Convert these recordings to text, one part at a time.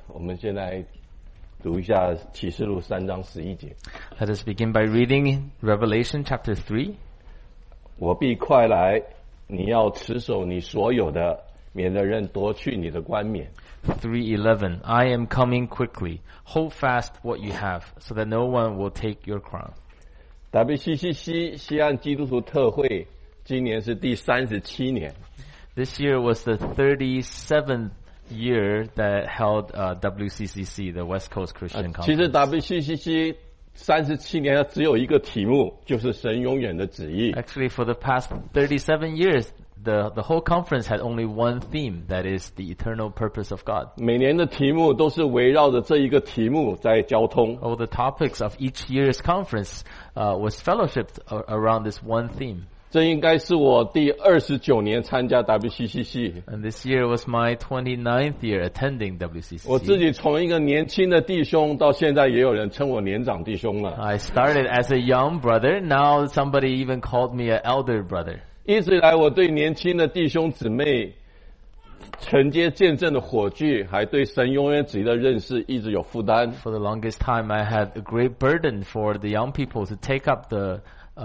我们先来读一下启示录3章11节。 Let us begin by reading Revelation chapter 3. 我必快来，你要持守你所有的，免得人夺去你的冠冕。 3:11. I am coming quickly. Hold fast what you have, so that no one will take your crown. WCCC 西岸基督徒特会今年是第37年。 This year was the 37th year that held WCCC, the West Coast Christian 其实 Conference. WCCC 37年它只有一个题目，就是神永远的旨意。 Actually, for the past 37 years, the whole conference had only one theme, that is the eternal purpose of God. 每年的题目都是围绕着这一个题目在交通。 All the topics of each year's conference was fellowshipped around this one theme. 这应该是我第29年参加 WCCC。 And this year was my 29th year attending 我自 WCCC. 己从一个年轻的弟兄，到现在也有人称我年长弟兄了。 I started as a young brother. Now somebody even called me an elder brother. 一直以来，我对年轻的弟兄姊妹承接见证的火炬，还对神永远旨意的认识一直有负担。 For the longest time, I had a great burden for the young people to take up the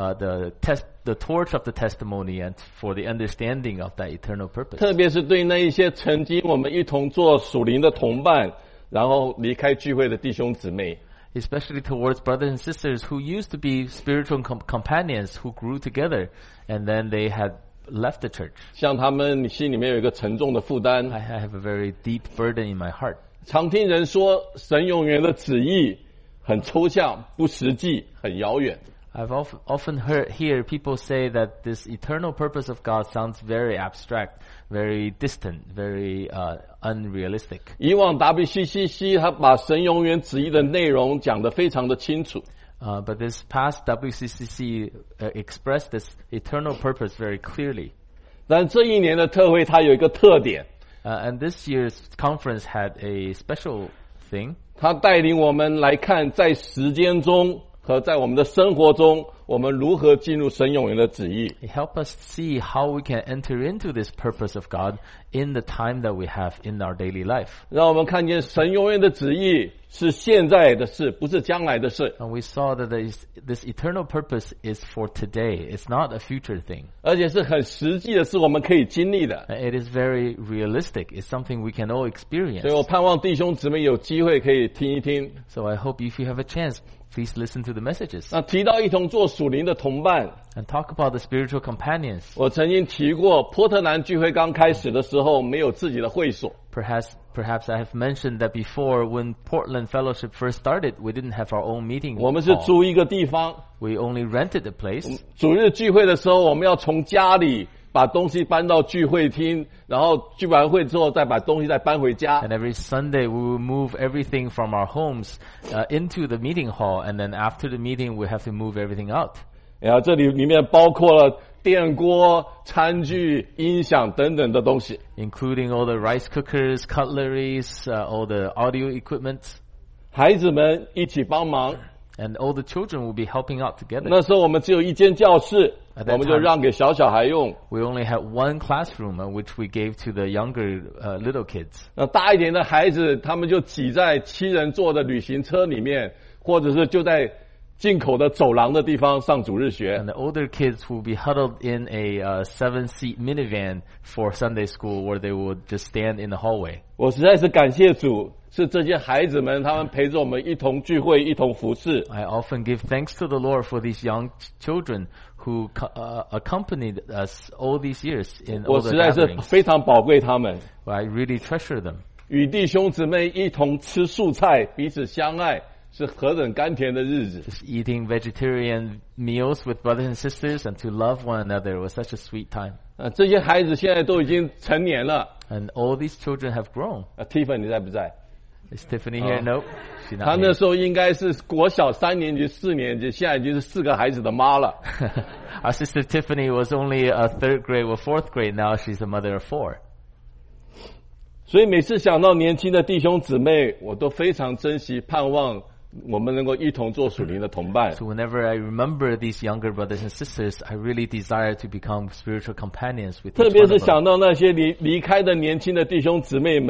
torch of the testimony and for the understanding of that eternal purpose. 特别是对那一些曾经我们一同做属灵的同伴，然后离开聚会的弟兄姊妹。 Especially towards brothers and sisters who used to be spiritual companions who grew together and then they had left the church. 像他们心里面有一个沉重的负担。 I have a very deep burden in my heart. 常听人说，神永远的旨意很抽象、不实际、很遥远。 I've often hear people say that this eternal purpose of God sounds very abstract, very distant, very unrealistic. 以往 WCCC 他把神永远旨意的内容讲得非常的清楚。 But this past WCCC expressed this eternal purpose very clearly. 但这一年的特会它有一个特点， And this year's conference had a special thing. 它带领我们来看在时间中和在我们的生活中，我们如何进入神永远的旨意。 It helps us see how we can enter into this purpose of God in the time that we have in our daily life. 让我们看见神永远的旨意是现在的事，不是将来的事。 And we saw that this eternal purpose is for today. It's not a future thing. 而且是很实际的，是我们可以经历的。 It is very realistic. It's something we can all experience. 所以我盼望弟兄姊妹有机会可以听一听。 So I hope if you have a chance, please listen to the messages 那提到一同做属灵的同伴， and talk about the spiritual companions. 我曾经提过，波特兰聚会刚开始的时候没有自己的会所， Perhaps I have mentioned that before. When Portland Fellowship first started, we didn't have our own meeting 我们是 hall. 租一个地方。 We only rented the place. 主日聚会的时候，我们要从家里把东西搬到聚会厅，然后聚完会之后再把东西再搬回家。 And every Sunday we will move everything from our homes into the meeting hall. And then after the meeting, we have to move everything out. 然后这里面包括了电锅、餐具、音响等等的东西。 Including all the rice cookers, cutleries, all the audio equipment. 孩子们一起帮忙。 And all the children will be helping out together. 那时候我们只有一间教室， At that 我们就 time 让给小孩用。 We only had one classroom, which we gave to the younger little kids. 那大一点的孩子，他们就挤在7人座的旅行车里面，或者是就在进口的走廊的地方上主日学。 And the older kids will be huddled in a 7-seat minivan for Sunday school, where they would just stand in the hallway. 我实在是感谢主，是这些孩子们，他们陪着我们一同聚会，一同服侍。 I often give thanks to the Lord for these young children who accompanied us all these years in 我 all the 实在是 gatherings. 非常宝贵他们， I really treasure them. 与弟兄姊妹一同吃素菜，彼此相爱，是何等甘甜的日子。 Just eating vegetarian meals with brothers and sisters and to love one another was such a sweet time. 这些孩子现在都已经成年了。 And all these children have grown. Tiffany 你在不在？ Is Tiffany here? No, she's 他 not 那 here. 时候应该是国小3年级、4年级，现在已经是4个孩子的妈了。 Our sister Tiffany was only a 3rd grade or 4th grade. Now she's a mother of 4. 所以每次想到年轻的弟兄姊妹，我都非常珍惜，盼望我们能够一同做属灵的同伴。 So whenever I remember these younger brothers and sisters, I really desire to become spiritual companions with 特 each 别 one 是 of them. 想到那些离开的年轻的弟兄姊妹们，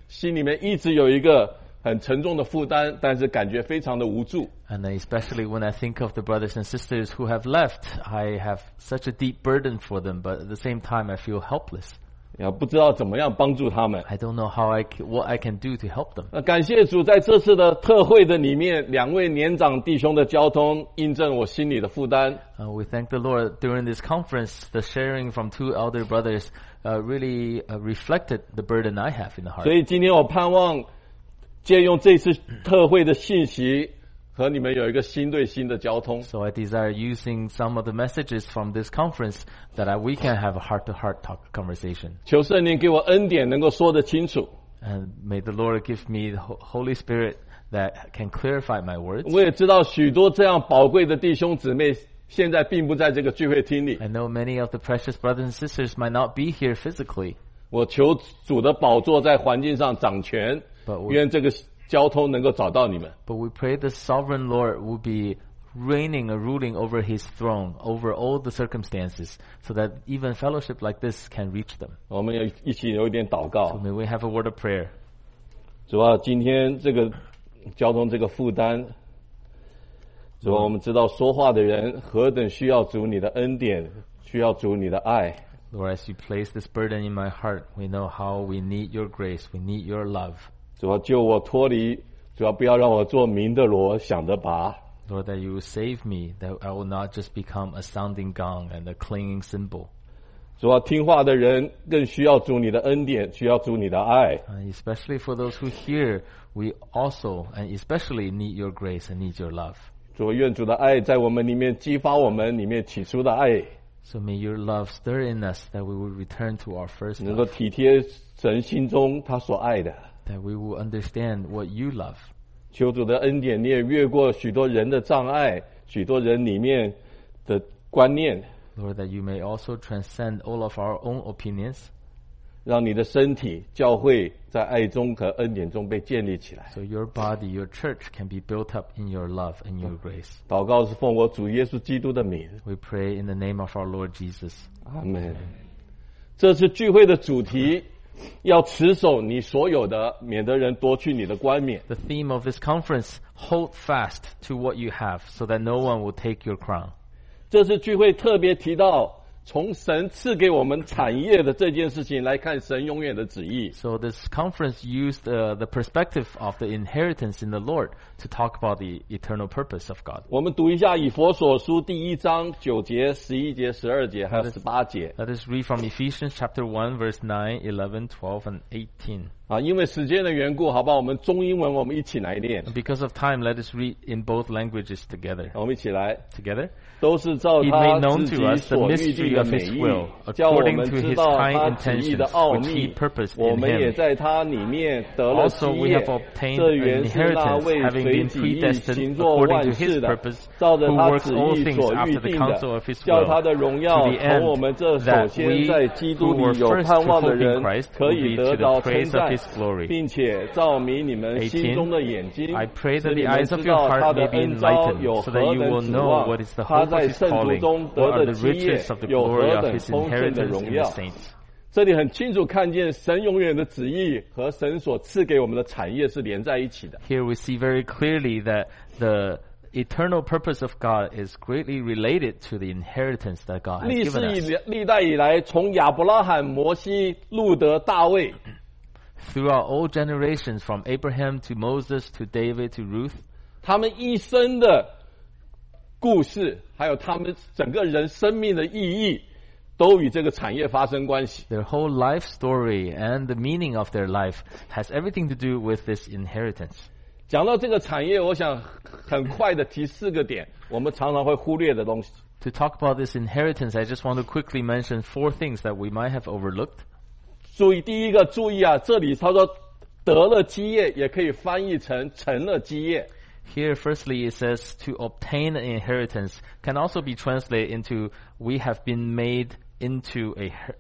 心里面一直有一个很沉重的负担，但是感觉非常的无助。 And especially when I think of the brothers and sisters who have left, I have such a deep burden for them, but at the same time I feel helpless. 也不知道怎么样帮助他们。 I don't know what I can do to help them. 感谢主，在这次的特会的里面，2位年长弟兄的交通印证我心里的负担。 We thank the Lord during this conference, the sharing from 2 elder brothers really reflected the burden I have in the heart. 所以今天我盼望借用这次特会的信息，和你们有一个心对心的交通。 So I desire using some of the messages from this conference that we can have a heart-to-heart conversation. 求圣灵给我恩典，能够说得清楚。 And may the Lord give me the Holy Spirit that can clarify my words. 我也知道许多这样宝贵的弟兄姊妹，现在并不在这个聚会厅里。 I know many of the precious brothers and sisters might not be here physically. 我求主的宝座在环境上掌权， 愿这个交通能够找到你们。 But we pray the sovereign Lord will be reigning or ruling over his throne, over all the circumstances, so that even fellowship like this can reach them. 我们也一起有一点祷 So 告。 may we have a word of prayer. 主啊，今天这个交通这个负担，主啊，我们知道说话的人何等需要主你的恩典，需要主你的爱。 Lord, as you place this burden in my heart, we know how we need your grace, we need your love. 主啊，救我脱离，主啊，不要让我做明的锣，响的钹。 Lord, that you will save me, that I will not just become a sounding gong and a clanging cymbal. 主啊，听话的人更需要主你的恩典，需要主你的爱。 Especially for those who hear, we also and especially need your grace and need your love. 主啊，愿主的爱在我们里面激发我们里面起初的爱， So may your love stir in us that we will return to our first 能够 love, 体贴神心中他所爱的。 that we will understand what you love. 求主的恩典，你也越过许多人的障碍，许多人里面的观念， Lord, that you may also transcend all of our own opinions, 让你的身体教会在爱中和恩典中被建立起来。 so your body, your church can be built up in your love and your grace. 祷告是奉我主耶稣基督的名， We pray in the name of our Lord Jesus. 阿门。这次聚会的主题要持守你所有的，免得人夺去你的冠冕。 The theme of this conference, hold fast to what you have so that no one will take your crown. 这次聚会特别提到，从神赐给我们产业的这件事情来看，神永远的旨意。 So this conference used the perspective of the inheritance in the Lord to talk about the eternal purpose of God. 我们读一下以弗所书第1章9节、11节、12节，还有18节。 Let us read from Ephesians chapter 1, verse 9, 11, 12, and 18. 因为时间的缘故，好吧，我们中英文我们一起来念。 Because of time, let us read in both languages together. 我们一起来， Together? 都是照 He 他 made known 自 to 己 us the 所预定 mystery 的 of 美 His 意 will,， 叫我 according 们 to 知 His 道 kind 他旨意的 intentions, 奥 which 秘 He。purposed 我 in 们也 Him. 在他里面得了基 Also, we 业 have obtained 这 an 原是那 inheritance, 位 having 随 been 己意 predestined 行做 according 万 to 事 His 的， purpose, 照着 who 他 works 旨 all 意 things 所 after 预 the 定 counsel 的 of His， 叫 will, 他的荣耀 to the 从 end 我们这首 that 先 we 在基督 who were 里有 first 盼 to 望的 hope in 人， Christ 可 will 以 be 得 to 到 the 称 praise of 赞 His，glory. 并且照明你们心中的眼睛， I pray 使 that 你 the 们 eyes 知 of your 道他 heart 的 may be 恩召 enlightened, 有 so 何 that you 等 will 指 know 望 what is the， 他 hope 在 of His 圣徒 calling, 中得 what are 的 the 基业 riches of the 有何 glory of 等 His 丰盛的 inheritance 荣 in the 耀。 saints. 这里很清楚看见神永远的旨意和神所赐给我们的产业是连在一起的。 Here we see very clearly that the eternal purpose of God is greatly related to the inheritance that God has 历史 given 以 us. 来历代以来，从亚伯拉罕、摩西、路德、大卫， Throughout all generations, from Abraham to Moses to David to Ruth, 他们一生的故事，还有他们整个人生命的意义，都与这个产业发生关系。 their whole life story and the meaning of their life has everything to do with this inheritance. 讲到这个产业，我想很快的提4个点，我们常常会忽略的东西。 To talk about this inheritance, I just want to quickly mention 4 things that we might have overlooked. 注意，第一个，注意啊，这里他说得了基业，也可以翻译成成了基业。 Here, firstly, it says to obtain an inheritance can also be translated into we have been made into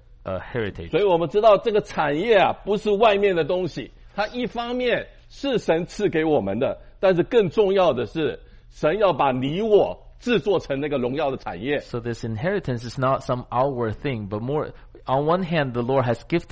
a heritage. 所以我们知道这个产业啊，不是外面的东西，它一方面是神赐给我们的，但是更重要的是，神要把你我制作成那个荣耀的产业。 So this inheritance is not some outward thing, but more, on one hand, the Lord has gifted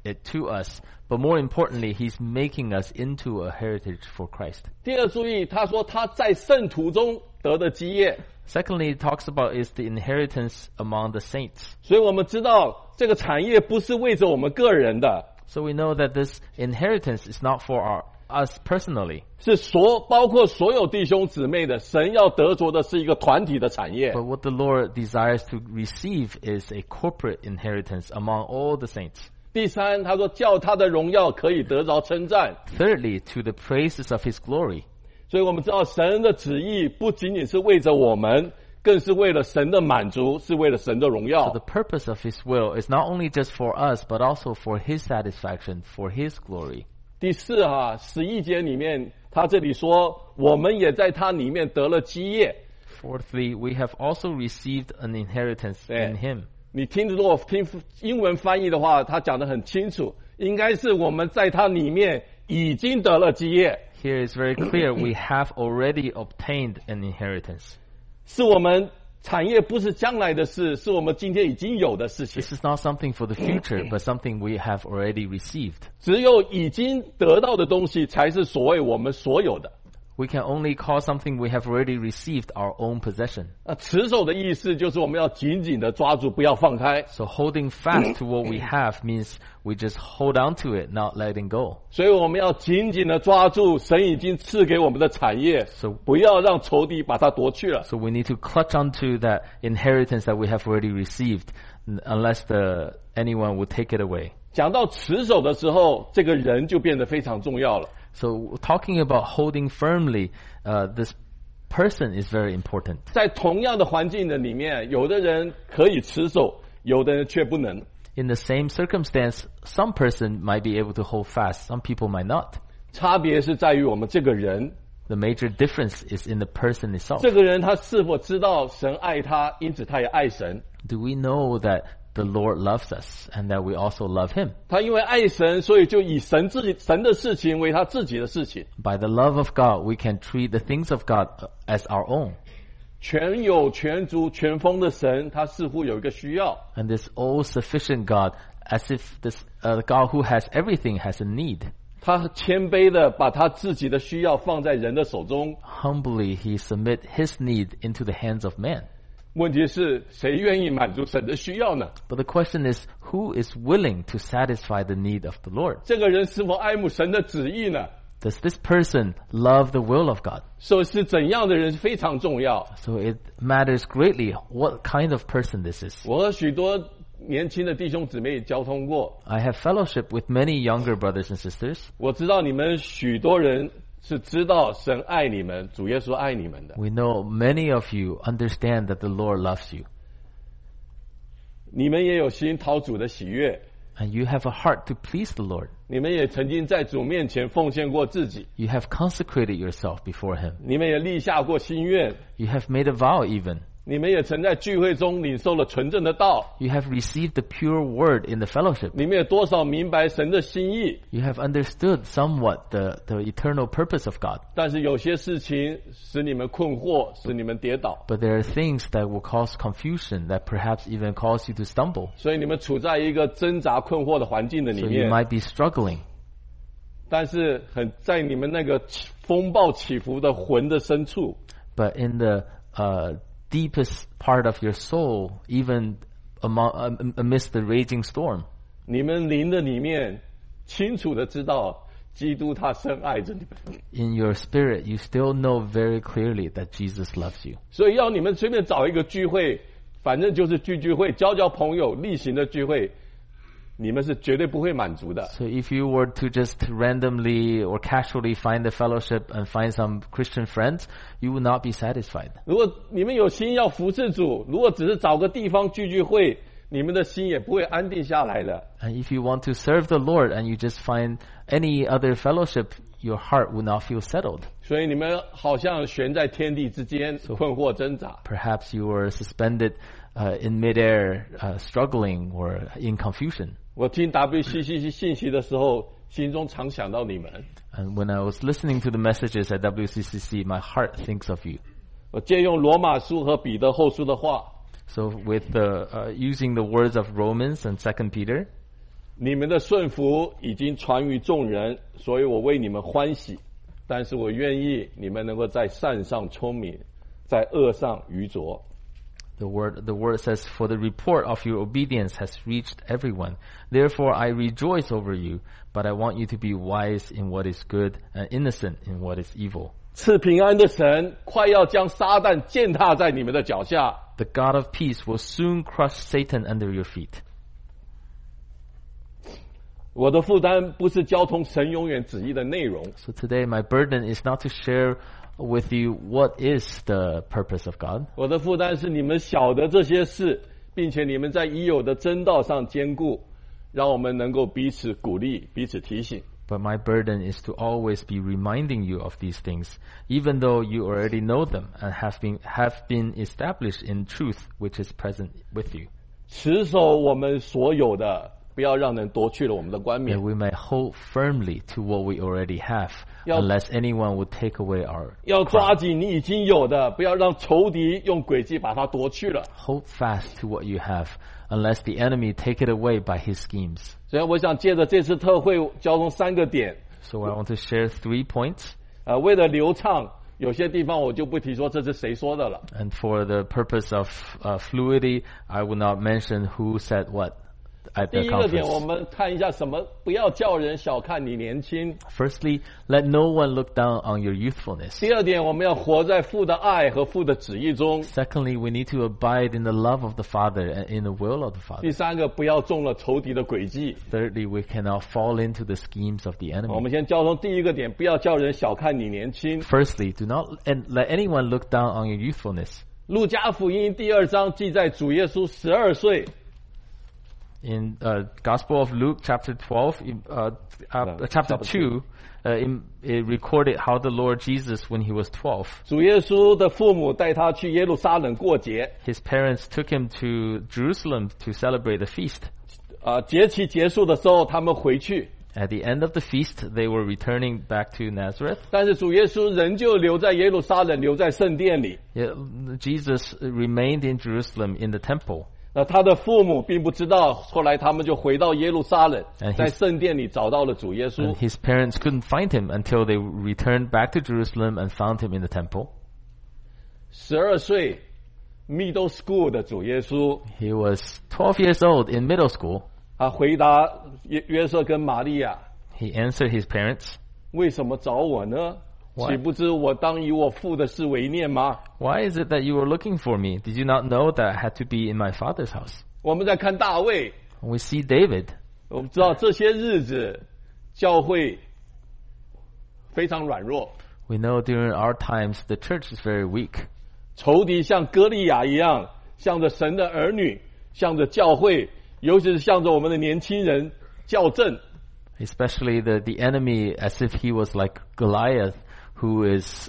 it to us. But more importantly, He's making us into a heritage for Christ. 第二，注意他说他在圣徒中得的基业， Secondly, it talks about is the inheritance among the saints. 所以我们知道这个产业不是为着我们个人的， So we know that this inheritance is not for us personally, 是包括所有弟兄姊妹的。神要得着的是一个团体的产业。 but what the Lord desires to receive is a corporate inheritance among all the saints. 第三，他说叫他的荣耀可以得着称赞。 Thirdly, to the praises of His glory. 所以我们知道神的旨意不仅仅是为着我们，更是为了神的满足，是为了神的荣 So 耀 the。purpose of His will is not only just for us, but also for His satisfaction, for His glory. 第四11节里面，他这里说我们也在他里面得了基业。 Fourthly, we have also received an inheritance in Him. 你如果听英文翻译的话，他讲得很清楚，应该是我们在他里面已经得了基业， Here is very clear, we have already obtained an inheritance. 是我们产业不是将来的事，是我们今天已经有的事情。 This is not something for the future, but something we have already received. 只有已经得到的东西，才是所谓我们所有的。 We can only call something we have already received our own possession. 持守的意思就是我们要紧紧的抓住，不要放开。 So holding fast to what we have means we just hold on to it, not letting go. 所以我们要紧紧的抓住神已经赐给我们的产业， So 不要让仇敌把它夺去了。 So we need to clutch onto that inheritance that we have already received, unless anyone would take it away. 讲到持守的时候，这个人就变得非常重要了。 So talking about holding firmly, this person is very important. 在同样的环境的里面，有的人可以持守，有的人却不能。 In the same circumstance, some person might be able to hold fast, some people might not. 差别是在于我们这个人， The major difference is in the person itself. 这个人他是否知道神爱他，因此他也爱神。 Do we know that the Lord loves us and that we also love Him? 他因为爱神，所以就以神的事情为他自己的事情。 By the love of God, we can treat the things of God as our own. 全有全足全丰的神，他似乎有一个需要， And this all-sufficient God, as if this God who has everything has a need. 他谦卑的把他自己的需要放在人的手中。 Humbly, He submit His need into the hands of man. 问题是谁愿意满足神的需要呢？ But the question is, who is willing to satisfy the need of the Lord? 这个人是否爱慕神的旨意呢？ Does this person love the will of God? 所以是怎样的人非常重要。 So it matters greatly what kind of person this is. 我和许多年轻的弟兄姊妹交通过， I have fellowship with many younger brothers and sisters. 我知道你们许多人是知道神爱你们，主耶稣爱你们的。 We know many of you understand that the Lord loves you. 你们也有心讨主的喜悦， And you have a heart to please the Lord. 你们也曾经在主面前奉献过自己， You have consecrated yourself before Him. 你们也立下过心愿， You have made a vow even. 你们也曾在聚会中领受了纯正的道， You have received the pure word in the fellowship. 你们也多少明白神的心意。 You have understood somewhat the eternal purpose of God. 但是有些事情使你们困惑，使你们跌倒， But there are things that will cause confusion, that perhaps even cause you to stumble. 所以你们处在一个挣扎困惑的环境的里 So you 面。 might be struggling. 但是在你们那个风暴起伏的魂的深处， But in the deepest part of your soul, even amidst the raging storm, 你们灵的里面清楚的知道，基督他深爱着你们。 in your spirit, you still know very clearly that Jesus loves you. 所以要你们随便找一个聚会，反正就是聚会，交朋友，例行的聚会，你们是绝对不会满足的。 So if you were to just randomly or casually find a fellowship and find some Christian friends, you will not be satisfied. 如果你们有心要服侍主，如果只是找个地方聚会，你们的心也不会安定下来的。 And if you want to serve the Lord and you just find any other fellowship, your heart will not feel settled. 所以你们好像悬在天地之间，困惑挣扎。 Perhaps you were suspended in midair, struggling or in confusion. 我听 WCCC 信息的时候，心中常想到你们。 And when I was listening to the messages at WCCC, my heart thinks of you. 我借用罗马书和彼得后书的话， So with using the words of Romans and 2 Peter, 你们的顺服已经传于众人，所以我为你们欢喜。但是我愿意你们能够在善上聪明，在恶上愚拙。 The word says, "For the report of your obedience has reached everyone. Therefore I rejoice over you, but I want you to be wise in what is good and innocent in what is evil." 赐平安的神快要将撒旦践踏在你们的脚下。 The God of peace will soon crush Satan under your feet. 我的负担不是交通神永远旨意的内容， So today my burden is not to share with you what is the purpose of God. 我的负担是你们晓得这些事，并且你们在已有的真道上坚固，让我们能够彼此鼓励，彼此提醒。 But my burden is to always be reminding you of these things, even though you already know them and have been established in truth which is present with you. 持守我们所有的，不要让人夺去了我们的冠 That 冕。 we may hold firmly to what we already have, 要- unless anyone would take away our 要 crown. 抓紧你已经有的，不要让仇敌用诡计把它夺去了。 Hold fast to what you have, unless the enemy take it away by his schemes. 所以我想借着这次特会交通3个点， So I want to share 3 points. 为了流畅，有些地方我就不提说这是谁说的了。 And for the purpose of fluidity, I will not mention who said what at 第 the 一个点，我 conference. 们看一下什么，不要叫人小看你年轻。 Firstly, let no one look down on your youthfulness. 第二点，我们要活在父的爱和父的旨意中。 Secondly, we need to abide in the love of the Father and in the will of the 第 Father. 三个，不要中了仇敌的诡计。 Thirdly, we cannot fall into the schemes of the 我 enemy. 们先交通第一个点，不要叫人小看你年轻。 Firstly, do not let anyone look down on your youthfulness. 路加福音第2章记载主耶稣12岁， In Gospel of Luke, chapter 12, chapter 2, it recorded how the Lord Jesus, when he was 12, 主耶稣的父母带他去耶路撒冷过节。 his parents took him to Jerusalem to celebrate the feast. 节期结束的时候，他们回去， At the end of the feast, they were returning back to Nazareth. 但是主耶稣仍旧留在耶路撒冷，留在圣殿里。 Yeah, Jesus remained in Jerusalem in the temple. 他的父母并不知道，后来他们就回到耶路撒冷， And 在圣殿里找到了主耶稣 And。his parents couldn't find him until they returned back to Jerusalem and found him in the temple. 12岁 middle school 的主耶稣， He was 12 years old in middle school. 他回答约瑟跟玛利亚， He answered his parents, 为什么找我呢？ Why? 岂不知我当以我父的事为念吗？ "Why is it that you were looking for me? Did you not know that I had to be in my father's house?" 我们在看大卫， And we see David. 我们知道这些日子教会非常软弱， We know during our times the church is very weak. 仇敌像歌利亚一样，向着神的儿女，向着教会，尤其是向着我们的年轻人校正。 Especially the enemy, as if he was like Goliath, who is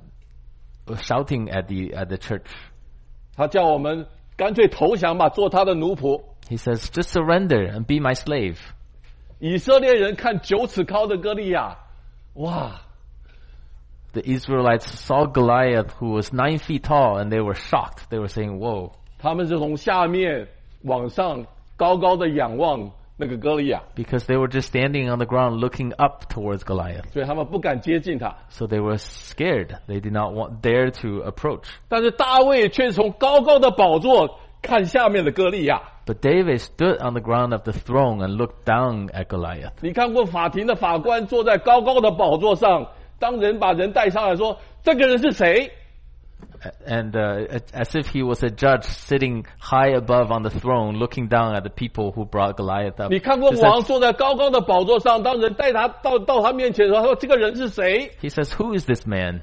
shouting at the church. 他叫我们干脆投降吧，做他的奴仆。 He says, "Just surrender and be my slave." 以色列人看9尺高的歌利亚，哇！ The Israelites saw Goliath, who was 9 feet tall, and they were shocked. They were saying, "Whoa." 他们是从下面往上高高的仰望那个歌利亚， Because they were just standing on the ground looking up towards Goliath. 所以他们不敢接近他。 So they were scared. They did not dare to approach. 但是大卫却从高高的宝座看下面的歌利亚。 But David stood on the ground of the throne and looked down at Goliath. 你看过法庭的法官坐在高高的宝座上，当人把人带上来说，这个人是谁？ And as if he was a judge sitting high above on the throne, looking down at the people who brought Goliath up. 你看过 He 王 says, 坐在高高的宝座上，当人带他到他面前的时候，他说这个人是谁？ he says, "Who is this man?"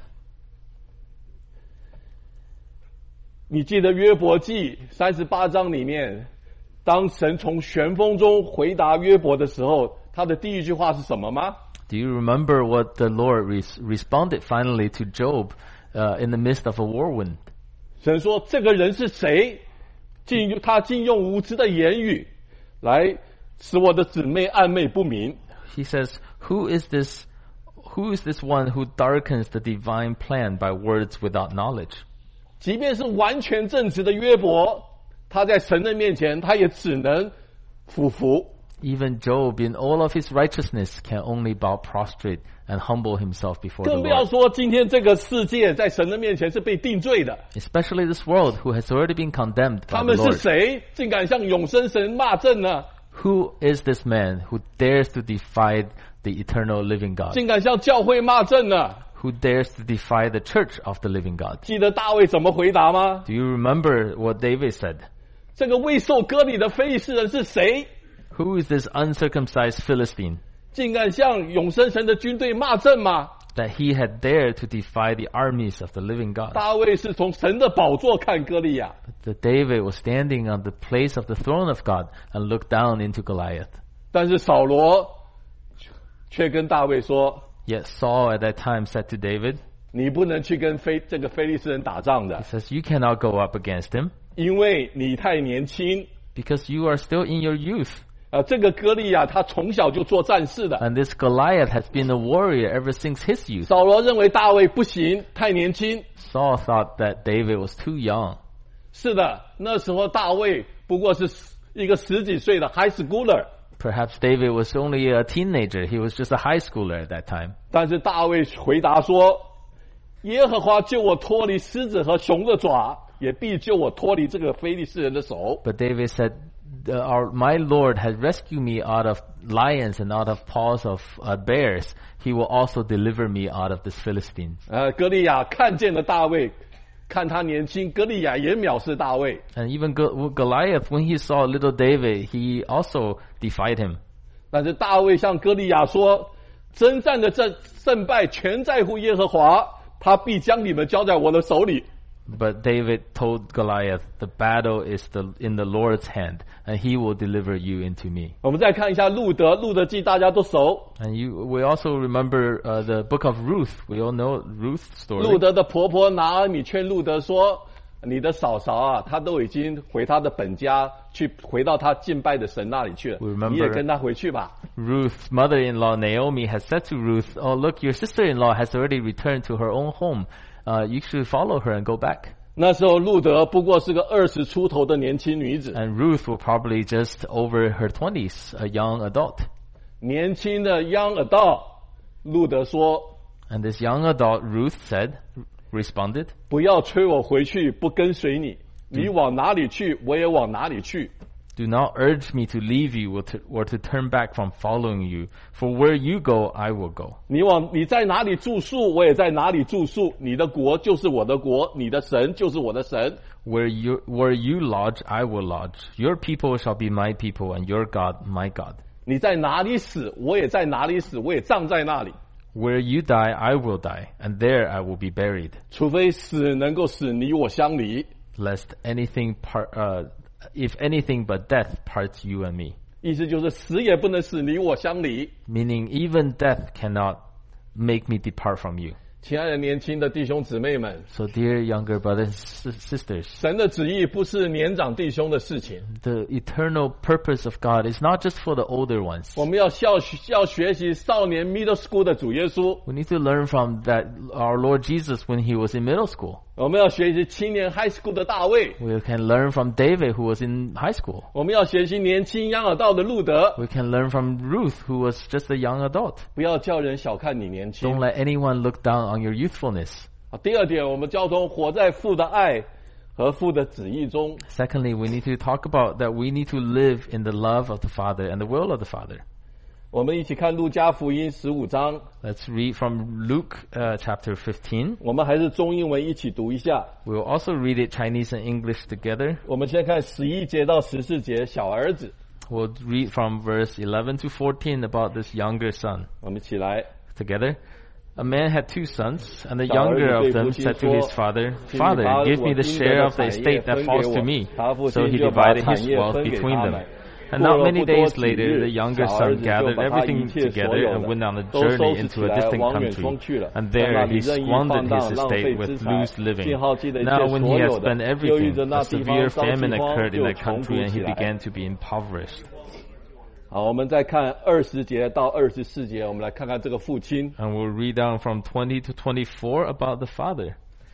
你记得约伯记38章里面，当神从旋风中回答约伯的时候，他的第一句话是什么吗？ Do you remember what the Lord responded finally to Job in the midst of a whirlwind? 神说这个人是谁？他竟用无知的言语来使我的姊妹暧昧不明。 He says, "Who is this one who darkens the divine plan by words without knowledge?" 即便是完全正直的约伯，他在神的面前，他也只能俯伏。 Even Job, in all of his righteousness, can only bow prostrate and humble himself before the 更不要 Lord. 说今天这个世界在神的面前是被定罪的。 Especially this world, who has already been condemned 他 by 们 the 是 Lord. 谁，竟敢向永生神骂阵呢？ Who is this man who dares to defy the eternal living God? 竟敢向教会骂阵呢？ Who dares to defy the church of the living God? 记得大卫怎么回答吗？ Do you remember what David said? 这个未受割礼的非利士人是谁？ Who is this uncircumcised Philistine 竟敢向永生神的军队骂阵吗？ that he had dared to defy the armies of the living God? 大卫是从神的宝座看歌利亚， That David was standing on the place of the throne of God and looked down into Goliath. 但是扫罗却跟大卫说 Yet Saul at that time said to David,：“ 你不能去跟这个非利士人打仗的 he，says, you cannot go up against him 因为你太年轻。 because you are still in your youth. 这个歌利亚他从小就做战士的。 And this Goliath has been a warrior ever since his youth. 扫罗认为大卫不行，太年轻。 Saul thought that David was too young. 是的，那时候大卫不过是一个10几岁的 high schooler。” Perhaps David was only a teenager. He was just a high schooler at that time. 但是大卫回答说：“耶和华救我脱离狮子和熊的爪，也必救我脱离这个非利士人的手。” But David said, my Lord has rescued me out of lions and out of paws of bears. He will also deliver me out of this Philistine. 歌利亚看见了大卫，看他年轻，歌利亚也藐视大卫。 And even Goliath, when he saw little David, he also defied him. 但是大卫向歌利亚说：“征战的胜败全在乎耶和华，他必将你们交在我的手里。” But David told Goliath, the battle is in the Lord's hand, and he will deliver you into me. 我们再看一下路德记，大家都熟。 And we also remember the book of Ruth. We all know Ruth's 路 story. 德的婆婆拿俄米劝路德说：“你的嫂嫂啊，她都已经回她的本家去，回到她敬拜的神那里去了。 Remember- 你也跟她回去吧。” Ruth's mother-in-law Naomi has said to Ruth, "Oh, look, your sister-in-law has already returned to her own home. You should follow her and go back." 那时候路德不过是个20出头的年轻女子， And Ruth was probably just over her 20s, a young adult. 年轻的 young adult。路德说 And this young adult, Ruth responded,：“ 不要催我回去，不跟随你。你往哪里去，我也往哪里去。” "Do not urge me to leave you or to turn back from following you. For where you go, I will go. 你在哪里住宿，我也在哪里住宿。你的国就是我的国，你的神就是我的神。 Where you lodge, I will lodge. Your people shall be my people, and your God, my God. 你在哪里死，我也在哪里死，我也葬在那里。 Where you die, I will die, and there I will be buried. 除非死能够使你我相离。 Lest if anything but death parts you and me." 意思就是死也不能使你我相离。 Meaning even death cannot make me depart from you. 亲爱的年轻的弟兄姊妹们， So dear younger brothers and sisters, 神的旨意不是年长弟兄的事情。 the eternal purpose of God is not just for the older ones. 我们要学习少年 middle school 的主耶稣， We need to learn from that our Lord Jesus when he was in middle school. 我们要学习青年 high school 的大卫， We can learn from David who was in high school. 我们要学习年轻young adult 的路德。 We can learn from Ruth who was just a young adult. 不要叫人小看你年轻 Don't。let anyone look down on your youthfulness. 第二点，我们交通活在父的爱和父的旨意中。 Secondly, we need to talk about that we need to live in the love of the Father and the will of the Father. 我们一起看路加福音15章， Let's read from Luke chapter 15. 我们还是中英文一起读一下。 We will also read it Chinese and English together. 我们先看11节到14节，小儿子。 We'll read from verse 11 to 14 about this younger son 我们起来。 together. A man had 2 sons, and the younger of them said to his father, "Father, give me the share of the estate that falls to me." So he divided his wealth between them. And not many days later, the younger son gathered everything together and went on a journey into a distant country. And there he squandered his estate with loose living. Now when he had spent everything, a severe famine occurred in that country and he began to be impoverished. 好，我们再看20节到24节，我们来看看这个父亲。 And we'll read down from 20 to 24 about the father.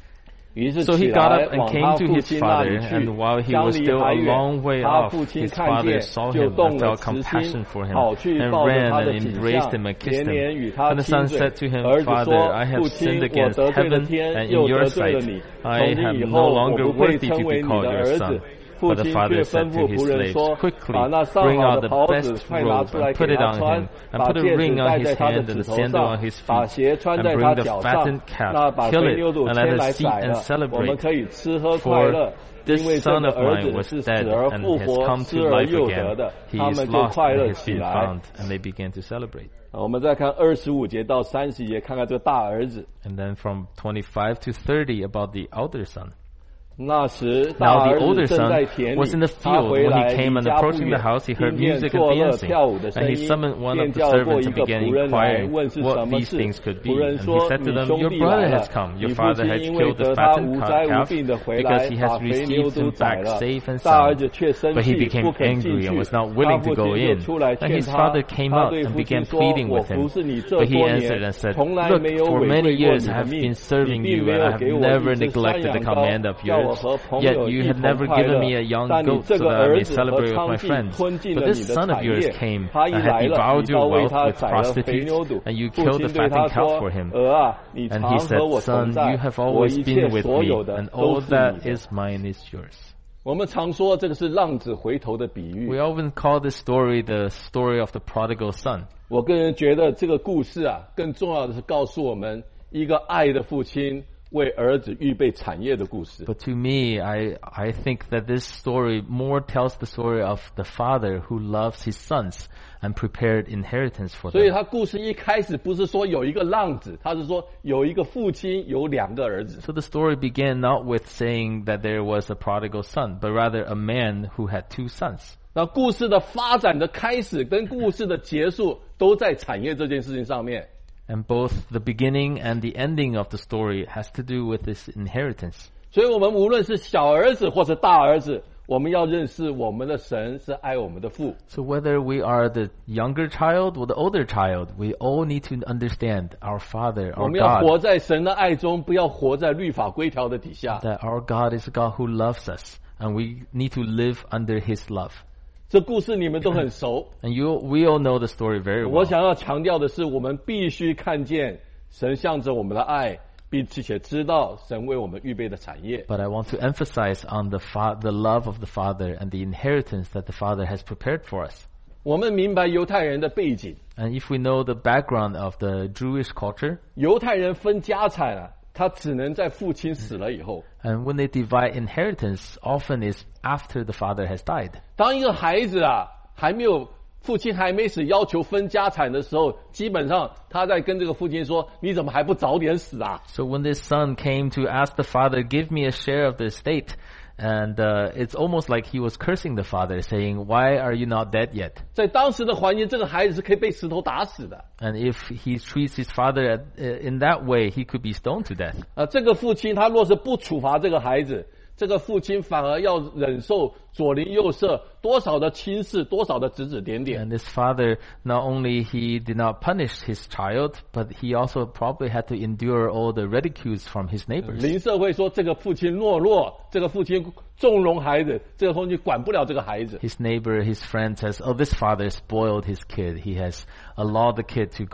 于是 So 起 he got 来 up and 往他 came to 父 his 亲那 father, 里去 and while he 相 was 离 still 还 a 远 long way 他 off, 父亲 his 看 father 见 saw 就 him 动 and 了 felt 慈心 compassion for him, 跑去 and 抱着 ran 他 and 的颈 embraced 项 him and kissed 连连 him. 与他 And the 亲 son 嘴 said to him, 儿子 Father, 说 I 父 have 亲 sinned 我 against 得罪了 heaven 天 and 又 in your 得罪了 sight. 你 I 从今 have 以 no 后我 longer 不配 worthy 称 to 为 be 你 called 的 your 儿 son. 子 父 But the 亲 father 却 said 吩 to 咐 his 仆人 slaves, 说 Quickly 把那上 bring 好 out 的 the 袍子 best 快拿 robe 出来 and 给 put it 他 on 穿 him, and 把 put a 戒指 ring 戴 on 在 his 他的 hand 指 and a 头 sandal 上 on his 把 feet, 鞋穿 and 在 bring 他 the 脚上 fattened 那 calf, 把 kill 肥 it, 牛肚 and 牵 let 来 us eat 宰 and 了我们 celebrate. 可以吃喝快 For 乐 this 因为这 son 个 of 儿 mine 子 was 是死 dead 而 and 复 has 活 come 失 to 而 life 又得 again. 的 He 他 is 们就 lost 快 and 乐 has 起 been 来 found, and they began to celebrate. 我们再看25节到30节看看这个大儿子 And then from 25 to 30 about the elder son. 那时大 Now 儿 the older 子正在 son 田 was in 里 the 他 field 回 when 来 he came 离 and 家不 approaching the 远 house he 听 heard 见 music 作 and 乐 dancing. 跳舞的声 And he 音 summoned one 便 of the 叫过 servants 一 and 个 began 仆人来 inquiring 问是 what 什么 these 事 things could be. 仆人 And he 说 said to 你 them, 兄 Your 弟 brother 来 has 了 come. Your 你父 father 亲 has 因为 killed the 得他 fattened 无灾无 calf 病的回 because 来 he 把 has 肥牛 received 都 him 宰 back 了 safe and 大儿 sound. 子却生 But he 气 became 不肯进 angry 去 and was not 他 willing to 父 go 亲就 in. 出来 And 劝 his 他 father came 他 out 对 and 父亲 began 说 pleading 我 with 服 him. 侍你这 But he 多 answered 年 and said, 从来 Look, 没有 for 违 many 背过 years 你 I 的 have 命 been 你 serving 并 you 没 and 有 I have 给我 never 一只山 neglected the 羊羔 command of 叫我 yours. 和朋 Yet 友 you 一 have 同 never 快 given 乐 me a young 但你 goat 这 so 个 that I 儿 may 子和 celebrate with 娼 my 妓 friends. 吞尽 But 了 this 你的 son of 产 yours 业 came 他一 and 来 had 了 devoured 你 your 倒为 wealth 他 with 宰了肥 prostitutes, 牛肚 and you 父 killed 亲 the 对他 fattened calf 说 for him. 儿啊你 And 常 he 和 said, 我同 Son, 在 you have 我 always 一 been 切 with 所 me, 有的 and 都 all 是你 that 的 is mine is yours. 我们常说这个是浪子回头的比喻 We often call this story the story of the prodigal son. 我个人觉得这个故事啊更重要的是告诉我们一个爱的父亲为儿子预备产业的故事 But to me, I think that this story more tells the story of the father who loves his sons and prepared inheritance for 所以 them. 他故事一开始不是说有一个浪子，他是说有一个父亲有两个儿子。 So the story began not with saying that there was a prodigal son, but rather a man who had two sons. 那故事的发展的开始跟故事的结束都在产业这件事情上面。 And both the beginning and the ending of the story has to do with this inheritance. 所以我们无论是小儿子或是大儿子，我们要认识我们的神是爱我们的父。 So whether we are the younger child or the older child, we all need to understand our Father, 我 our 们要活 God, 在神的爱中，不要活在律法规条的底下。 that our God is a God who loves us, and we need to live under His love. 这故事你们都很熟。 And we all know the story very 我 well. 想要强调的是，我们必须看见神向着我们的爱，并且知道神为我们预备的产业。 But I want to emphasize on the love of the Father and the inheritance that the Father has prepared for us. 我们明白犹太人的背景， And if we know the background of the Jewish culture, 犹太人分家产啊，他只能在父亲死了以后。 and when they divide inheritance, often is after the father has died. 当一个孩子啊父亲还没死，要求分家产的时候，基本上他在跟这个父亲说：“你怎么还不早点死啊？” So when this son came to ask the father, give me a share of the estate, and it's almost like he was cursing the father, saying, why are you not dead yet? 在当时的环境，这个孩子是可以被石头打死的。 And if he treats his father in that way, he could be stoned to death. 这个父亲他若是不处罚这个孩子，这个父亲反而要忍受左邻右舍多少的轻视，多少的指指点点。 And this father, not only he did not punish his child, but he also probably had to endure all the ridicules from his neighbors. 邻舍会说这个父亲懦弱，这个父亲纵容孩子，这个父亲管不了这个孩子。 His neighbor, his friend says, oh, this father spoiled his kid. He has allowed the kid to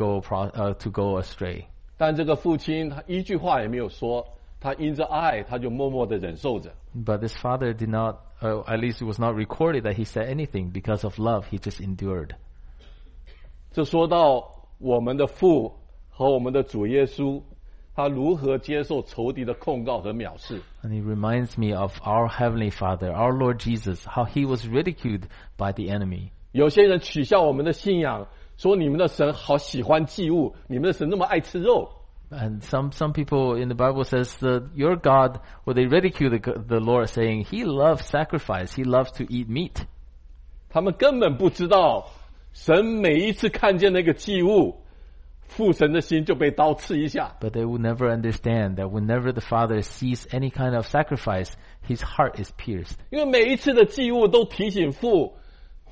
go astray. 但这个父亲他一句话也没有说，他因着爱，他就默默的忍受着。 But this father did not, at least it was not recorded that he said anything. Because of love, he just endured. 这说到我们的父和我们的主耶稣，他如何接受仇敌的控告和藐视。 And he reminds me of our Heavenly Father, our Lord Jesus, how he was ridiculed by the enemy. 有些人取笑我们的信仰，说你们的神好喜欢祭物，你们的神那么爱吃肉。 And some people in the Bible says that your God, or they ridicule the Lord, saying he loves sacrifice, he loves to eat meat. 他们根本不知道，神每一次看见那个祭物，父神的心就被刀刺一下。 But they will never understand that whenever the Father sees any kind of sacrifice, his heart is pierced. 因为每一次的祭物都提醒父，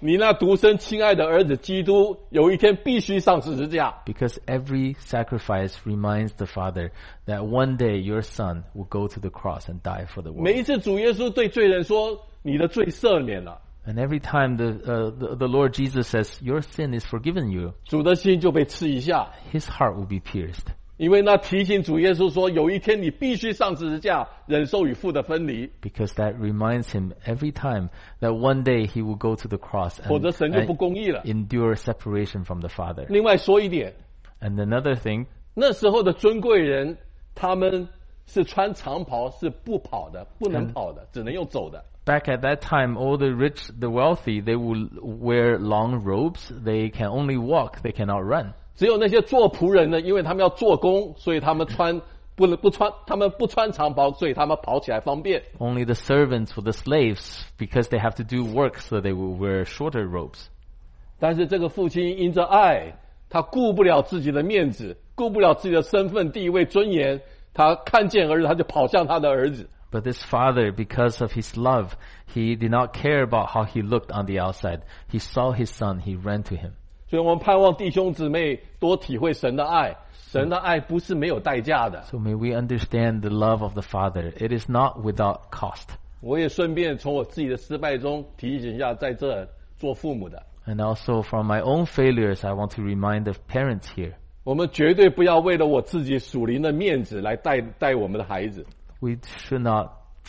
你那独生亲爱的儿子基督有一天必须上十字架。 Because every sacrifice reminds the Father that one day your Son will go to the cross and die for the 每 world. 一次主耶稣对罪人说：“你的罪赦免了。 And every time the Lord Jesus says, your sin is forgiven you, ” 主的心就被刺一下， his heart will be pierced. 因为那提醒主耶稣说：“有一天你必须上十字架，忍受与父的分离， Because that reminds him every time that one day he will go to the cross 否则 and, 神就不公义了。 endure separation from the Father. 另外说一点， And another thing, 那时候的尊贵人，他们是穿长袍，是不跑的，不能跑的，只能用走的。 back at that time, all the rich, the wealthy, they will wear long robes. They can only walk, they cannot run. 只有那些做仆人的，因为他们要做工，所以他们不穿长袍，所以他们跑起来方便。 Only the servants or the slaves, because they have to do work, so they will wear shorter robes. 但是这个父亲因着爱，他顾不了自己的面子，顾不了自己的身份、地位、尊严，他看见儿子，他就跑向他的儿子。 But this father, because of his love, he did not care about how he looked on the outside. He saw his son, he ran to him. 所以我们盼望弟兄姊妹多体会神的爱，神的爱不是没有代价的。 So may we understand the love of the Father. It is not without cost. 我也顺便从我自己的失败中提醒一下在这做父母的， And also from my own failures, I want to remind the parents here. 我们绝对不要为了我自己属灵的面子来带我们的孩子。 We should not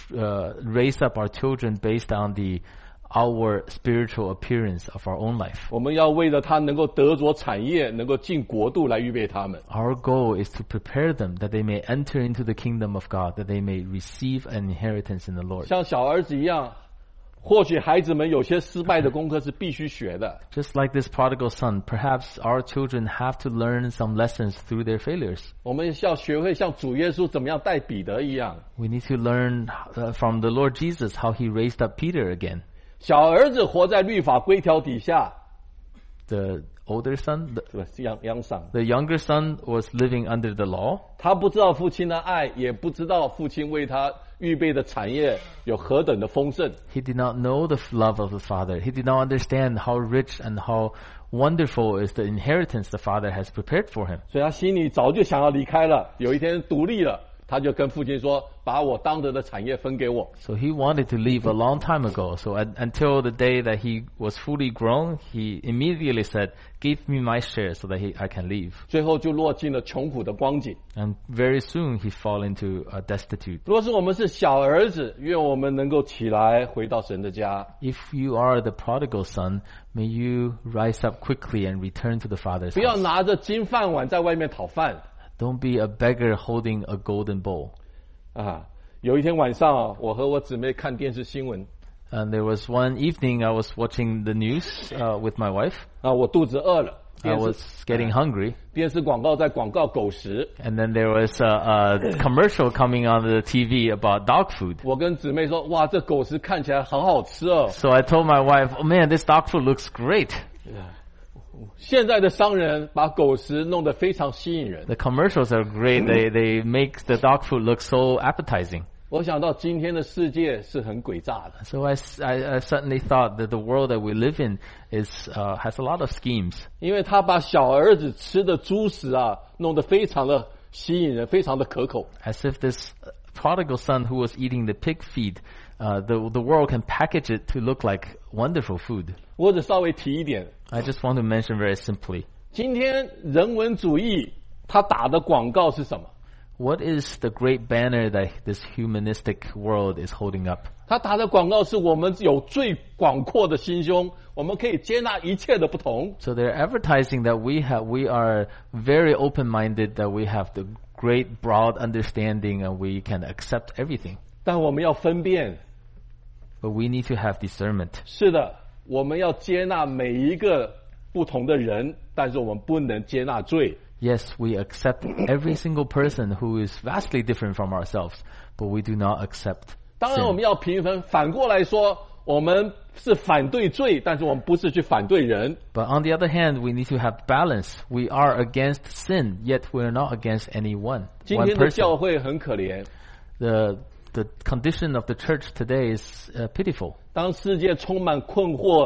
raise up our children based on the outward spiritual appearance of our own life. 我们要为了他能够得着产业，能够进国度来预备他们。 Our goal is to prepare them that they may enter into the kingdom of God, that they may receive an inheritance in the Lord. 像小儿子一样，或许孩子们有些失败的功课是必须学的， Just like this prodigal son, perhaps our children have to learn some lessons through their failures. 我们要学会像主耶稣怎么样带彼得一样。 We need to learn from the Lord Jesus how he raised up Peter again. 小儿子活在律法规条底下， The older son, 是吧？央上， the younger son was living under the law. 他不知道父亲的爱，也不知道父亲为他预备的产业有何等的丰盛。 He did not know the love of the Father. He did not understand how rich and how wonderful is the inheritance the Father has prepared for him. 所以他心里早就想要离开了。有一天独立了，他就跟父亲说：“把我当得的产业分给我。” So he wanted to leave a long time ago. So until the day that he was fully grown, he immediately said, "Give me my share so that I can leave." 最后就落进了穷苦的光景。 And very soon he fell into destitute. 如果是我们是小儿子，愿我们能够起来回到神的家。 If you are the prodigal son, may you rise up quickly and return to the Father's 不要 house. 拿着金饭碗在外面讨饭 Don't be a beggar holding a golden bowl. 啊！有一天晚上啊，我和我姊妹看电视新闻 And there was one evening I was watching the news with my wife. 啊，我肚子饿了， I was getting hungry. 电视广告在广告狗食。 And then there was a commercial coming on the TV about dog food. 我跟姊妹说：“哇，这狗食看起来好好吃哦！” So I told my wife, "Oh man, this dog food looks great." 现在的商人把狗食弄得非常吸引人。 The commercials are great. They make the dog food look so appetizing. 我想到今天的世界是很诡诈的， So I suddenly thought that the world that we live in has a lot of schemes. 因为他把小儿子吃的猪食啊，弄得非常的吸引人，非常的可口。 As if this prodigal son who was eating the pig feed, the world can package it to look like wonderful food. 我只稍微提一点， I just want to mention very simply. 今天人文主义他打的广告是什么？ What is the great banner that this humanistic world is holding up? 他打的广告是我们有最广阔的心胸，我们可以接纳一切的不同。 So they're advertising that we are very open-minded, that we have the great broad understanding and we can accept everything. 但我们要分辨， But we need to have discernment. 是的，我们要接纳每一个不同的人，但是我们不能接纳罪。 Yes, we accept every single person who is vastly different from ourselves, but we do not accept 当然，我 sin. 们要平分。反过来说，我们是反对罪，但是我们不是去反对人。 But on the other hand, we need to have balance. We are against sin, yet we are not against anyone. 今 One 天的 person. 教会很可怜， The condition of the church today is pitiful. 当世界充满困惑、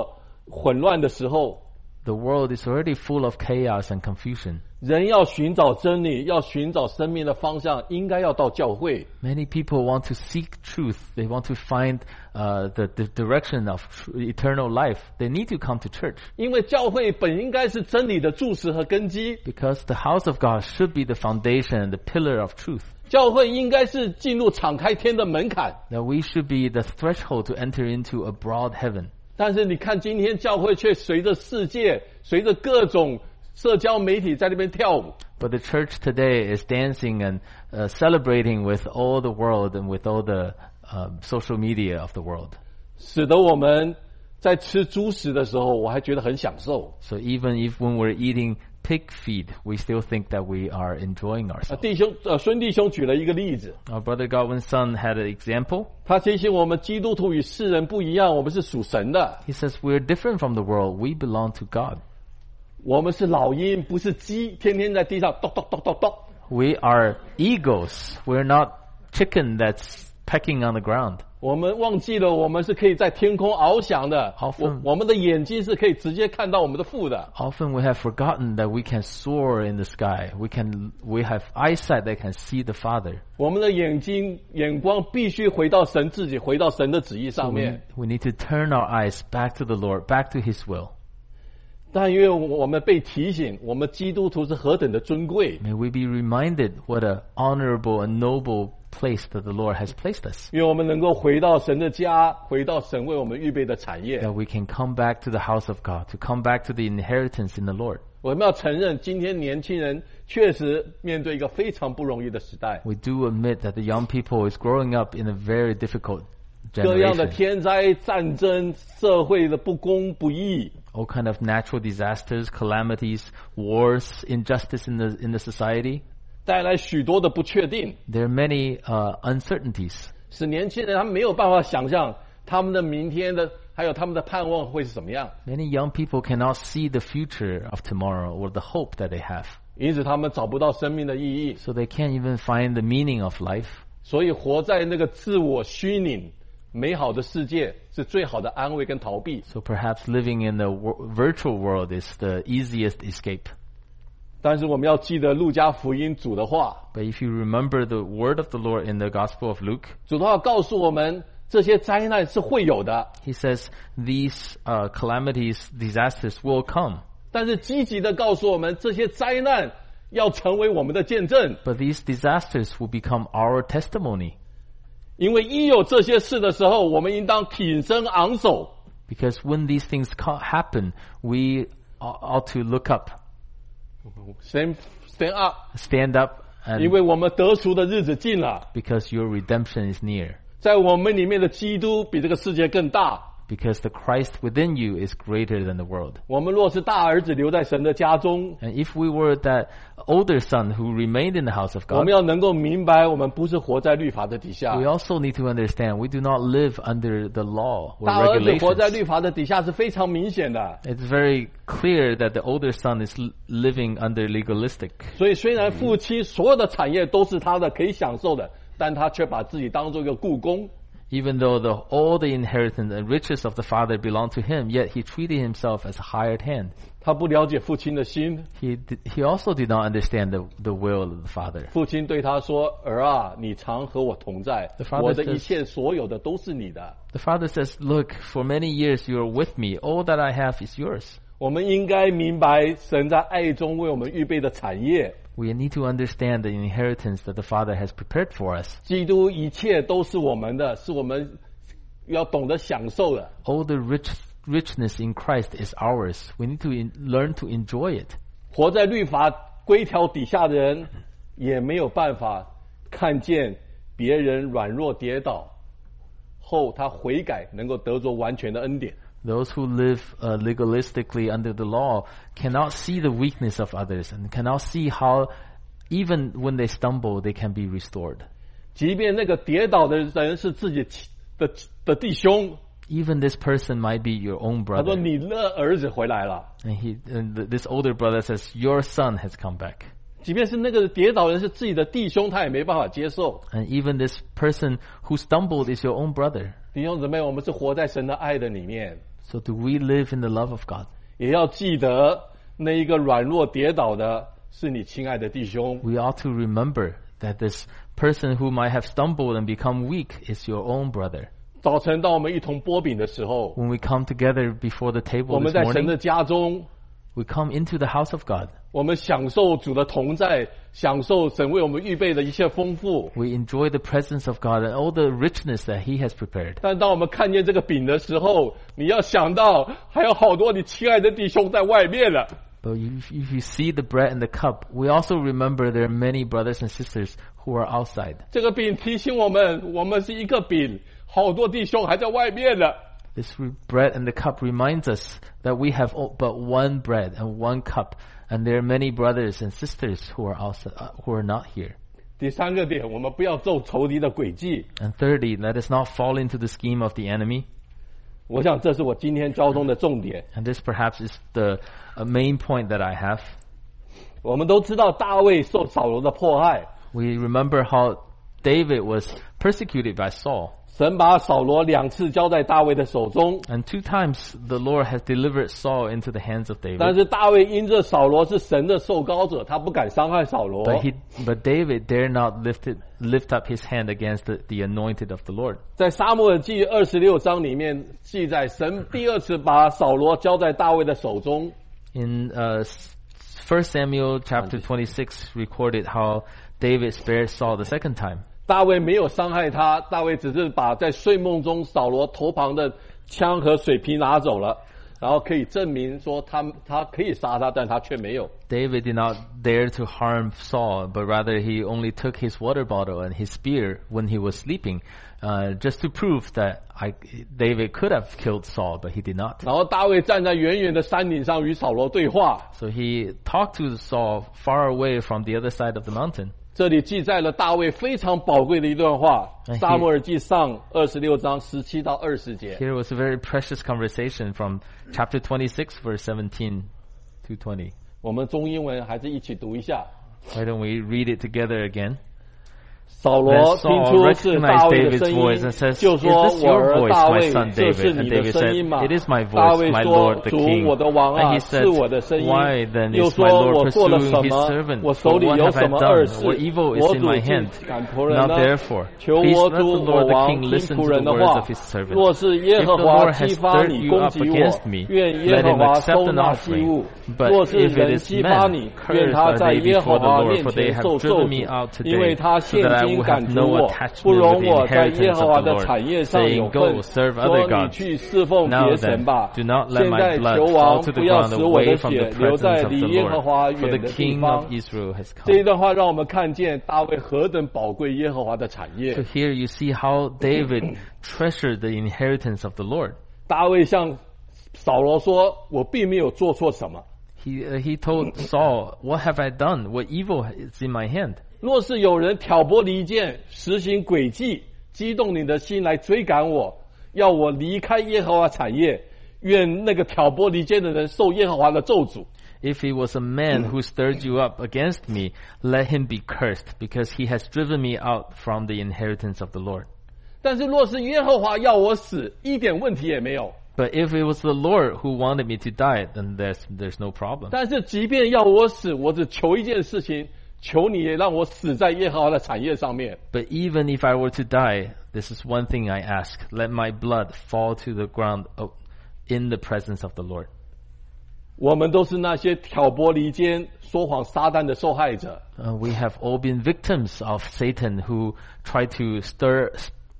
混乱的时候， The world is already full of chaos and confusion. 人要寻找真理，要寻找生命的方向，应该要到教会。 Many people want to seek truth. They want to find the direction of eternal life. They need to come to church 因为教会本应该是真理的柱石和根基， because the house of God should be the foundation and the pillar of truth. 教会应该是进入敞开天的门槛。 That we should be the threshold to enter into a broad heaven. 但是你看，今天教会却随着世界，随着各种社交媒体在那边跳舞。 But the church today is dancing and celebrating with all the world and with all the social media of the world. 使得我们在吃猪食的时候，我还觉得很享受。 So even if when we're eating pig feed, we still think that we are enjoying ourselves. 孙弟兄举了一个例子， Our brother Godwin's son had an example. 他提醒我们，基督徒与世人不一样，我们是属神的， He says we're different from the world. We belong to God. 我们是老鹰，不是鸡，天天在地上咚咚咚咚咚。 We are eagles. We're not chicken that's pecking on the ground. 我们忘记了，我们是可以在天空翱翔的。我们的眼睛是可以直接看到我们的父的。 Often we have forgotten that we can soar in the sky. We have eyesight that can see the Father. 我们的眼光必须回到神自己，回到神的旨意上面。 We need to turn our eyes back to the Lord, back to His will. 但因为我们被提醒，我们基督徒是何等的尊贵。 May we be reminded what an honorable and noble place that the Lord has placed us. 因为我们能够回到神的家，回到神为我们预备的产业。 That we can come back to the house of God, to come back to the inheritance in the Lord. 我们要承认，今天年轻人确实面对一个非常不容易的时代。 We do admit that the young people is growing up in a very difficult 各样的 generation. 天灾、战争、社会的不公不义， All kind of natural disasters, calamities, wars, injustice in the society. 带来许多的不确定， There are many uncertainties. 使年轻人他们没有办法想象他们的明天的，还有他们的盼望会是什么样。 Many young people cannot see the future of tomorrow or the hope that they have. 因此他们找不到生命的意义， So they can't even find the meaning of life. 所以活在那个自我虚拟美好的世界是最好的安慰跟逃避。 So perhaps living in the virtual world is the easiest escape. 但是我们要记得路加福音主的话， But if you remember the word of the Lord in the Gospel of Luke, 主的话告诉我们，这些灾难是会有的， he says these calamities, disasters will come. 但是积极的告诉我们，这些灾难要成为我们的见证， But these disasters will become our testimony. 因为一有这些事的时候，我们应当挺身昂首， Because when these things happen, we ought to look up, stand up， stand up, 因 and 为我们得赎的日子近了， because your redemption is near. 在我们里面的基督比这个世界更大。 Because the Christ within you is greater than the world. 我们若是大儿子留在神的家中， And if we were that older son who remained in the house of 我 God, 们要能够明白，我们不是活在律法的底下。 we also need to understand we do not live under the law or 大儿子活在 regulations. 律法的底下是非常明显的。 It's very clear that the older son is living under legalistic. 所以虽然父亲所有的产业都是他的，可以享受的，但他却把自己当作一个雇工。 Even though all the inheritance and riches of the father belong to him, yet he treated himself as a hired hand. 他不了解父亲的心。 He also did not understand the will of the father. 父亲对他说：“儿啊，你常和我同在 The，father 我的 says- 一切所有的都是你的。” The father says, "Look, for many years you are with me. All that I have is yours." 我们应该明白神在爱中为我们预备的产业。 We need to understand the inheritance that the Father has prepared for us. 基督一切都是我们的，是我们要懂得享受的。 All the richness in Christ is ours. We need to learn to enjoy it. 活在律法规条底下的人，也没有办法看见别人软弱跌倒后，他悔改，能够得着完全的恩典。 Those who live legalistically under the law cannot see the weakness of others and cannot see how even when they stumble, they can be restored. 即便那个跌倒的人是自己的弟兄， Even this person might be your own 他说 brother. 你的儿子回来了。 And this older brother says, your son has come back. 即便是那个跌倒人是自己的弟兄，他也没办法接受。 And even this person who stumbled is your own brother. 弟兄姊妹，我们是活在神的爱的里面。 So do we live in the love of God? 也要记得那一个软弱跌倒的是你亲爱的弟兄。 We ought to remember that this person who might have stumbled and become weak is your own brother. 早晨当我们一同擘饼的时候， When we come together before the 我 table 们 this 在神 morning, 的家中， we come into the house of God. 我们享受主的同在，享受神为我们预备的一切丰富。 We enjoy the presence of God and all the richness that He has prepared. 但当我们看见这个饼的时候，你要想到还有好多你亲爱的弟兄在外面了。 But if you see the bread and the cup, we also remember there are many brothers and sisters who are outside. 这个饼提醒我们，我们是一个饼，好多弟兄还在外面了。 This bread and the cup reminds us that we have but one bread and one cup, and there are many brothers and sisters who are outside, who are not here. 第三个点，我们不要走仇敌的诡计。 And thirdly, let us not fall into the scheme of the enemy. 我想这是我今天交通的重点。 And this perhaps is the main point that I have. 我们都知道大卫受扫罗的迫害， We remember how David was persecuted by Saul. 神把扫罗2次交在大卫的手中， And 2 times the Lord has delivered Saul into the hands of 但 David. 是大卫因着扫罗是神的受膏者，他不敢伤害扫罗。 But David dare not lift up his hand against the anointed of the Lord. 在撒母耳记26章里面记载，神第2次把扫罗交在大卫的手中。 In 1 Samuel chapter 26 recorded how David spared Saul the second time. 大卫没有伤害他，大卫只是把在睡梦中扫罗头旁的枪和水瓶拿走了，然后可以证明说他可以杀他，但他却没有。 David did not dare to harm Saul, but rather he only took his water bottle and his spear when he was sleeping, just to prove that David could have killed Saul, but he did not. 然后大卫站在远远的山顶上与扫罗对话， So he talked to Saul far away from the other side of the mountain. 这里记载了大卫非常宝贵的一段话，撒母耳记上26章17到20节。 Here was a very precious conversation from chapter 26, verse 17 to 20. 我们中英文还是一起读一下。 Why don't we read it together again? 扫 Then 罗听 Saul 出是大 recognized 卫的 David's 声 voice 音 and，says, 就 Is 说 this 我 your 儿 voice, 大 my 卫， son 这是 David? 你 And 的 David 声音 said, 吗？ It is my 大 voice, 卫 my 说 Lord the 主 king. 我的王 And 啊， he 是 said, 我的声音。 Why then 又 is 说 my Lord 我做了 pursuing 什 his 么？ servant? 我手 For 里 what 有 have 什 I 么恶 done? 事？ What evil is 我 in 主 my 竟 hand? 赶仆人 Now 呢？ therefore, 求 please 我 let 主 the 我 Lord the 王 king 听 listen 仆 to 人 the 的 words 话 of his servant. 若是耶 If 和 the 华 Lord 激 has 发 stirred 你 you 攻 up 击我 against，me, 愿耶 let 和 him 华 accept 收 an 纳祭 offering. 物； But 若是 if it 人 is 激发 men, 你，愿 cursed 他 are 在 they 耶和 before the 华 Lord, 面 for they 前 have 受咒 driven me 诅 out， 因为 today, 他 so 现 that I 今 will 赶 have 逐 no 我， attachment 不 with 容 the 我在耶 inheritance 和 of 华 the 的 Lord, 产业上有 saying, 份 Go, serve 说 other 你 gods. 去侍奉 Now 别神 then, 吧。 do not let 现 my 在 blood 求 fall 王 to 不 the 要 ground 使我的 away from 血 the 留在 presence of 离 the 耶和 Lord, 华 for 远 the 的地 king 方 of。Israel has 这一 come. 段话让我们看见大卫何等宝贵耶和华的产业 So。here you see how David treasured the inheritance of the Lord. 大卫向扫罗说：“我并没有做错什么。 He told Saul, What have I done? What evil is in my hand? 若是有人挑拨离间，实行诡计，激动你的心来追赶我，要我离开耶和华产业，愿那个挑拨离间的人受耶和华的咒诅。” If he was a man who stirred you up against me, let him be cursed, because he has driven me out from the inheritance of the Lord. 但是若是耶和华要我死，一点问题也没有。 But if it was the Lord who wanted me to die, then there's no problem. 但是即便要我死，我只求一件事情，求你也让我死在耶和华的产业上面。 But even if I were to die, this is one thing I ask. Let my blood fall to the ground in the presence of the Lord. 我们都是那些挑拨离间、说谎撒旦的受害者。 We have all been victims of Satan who tried to stir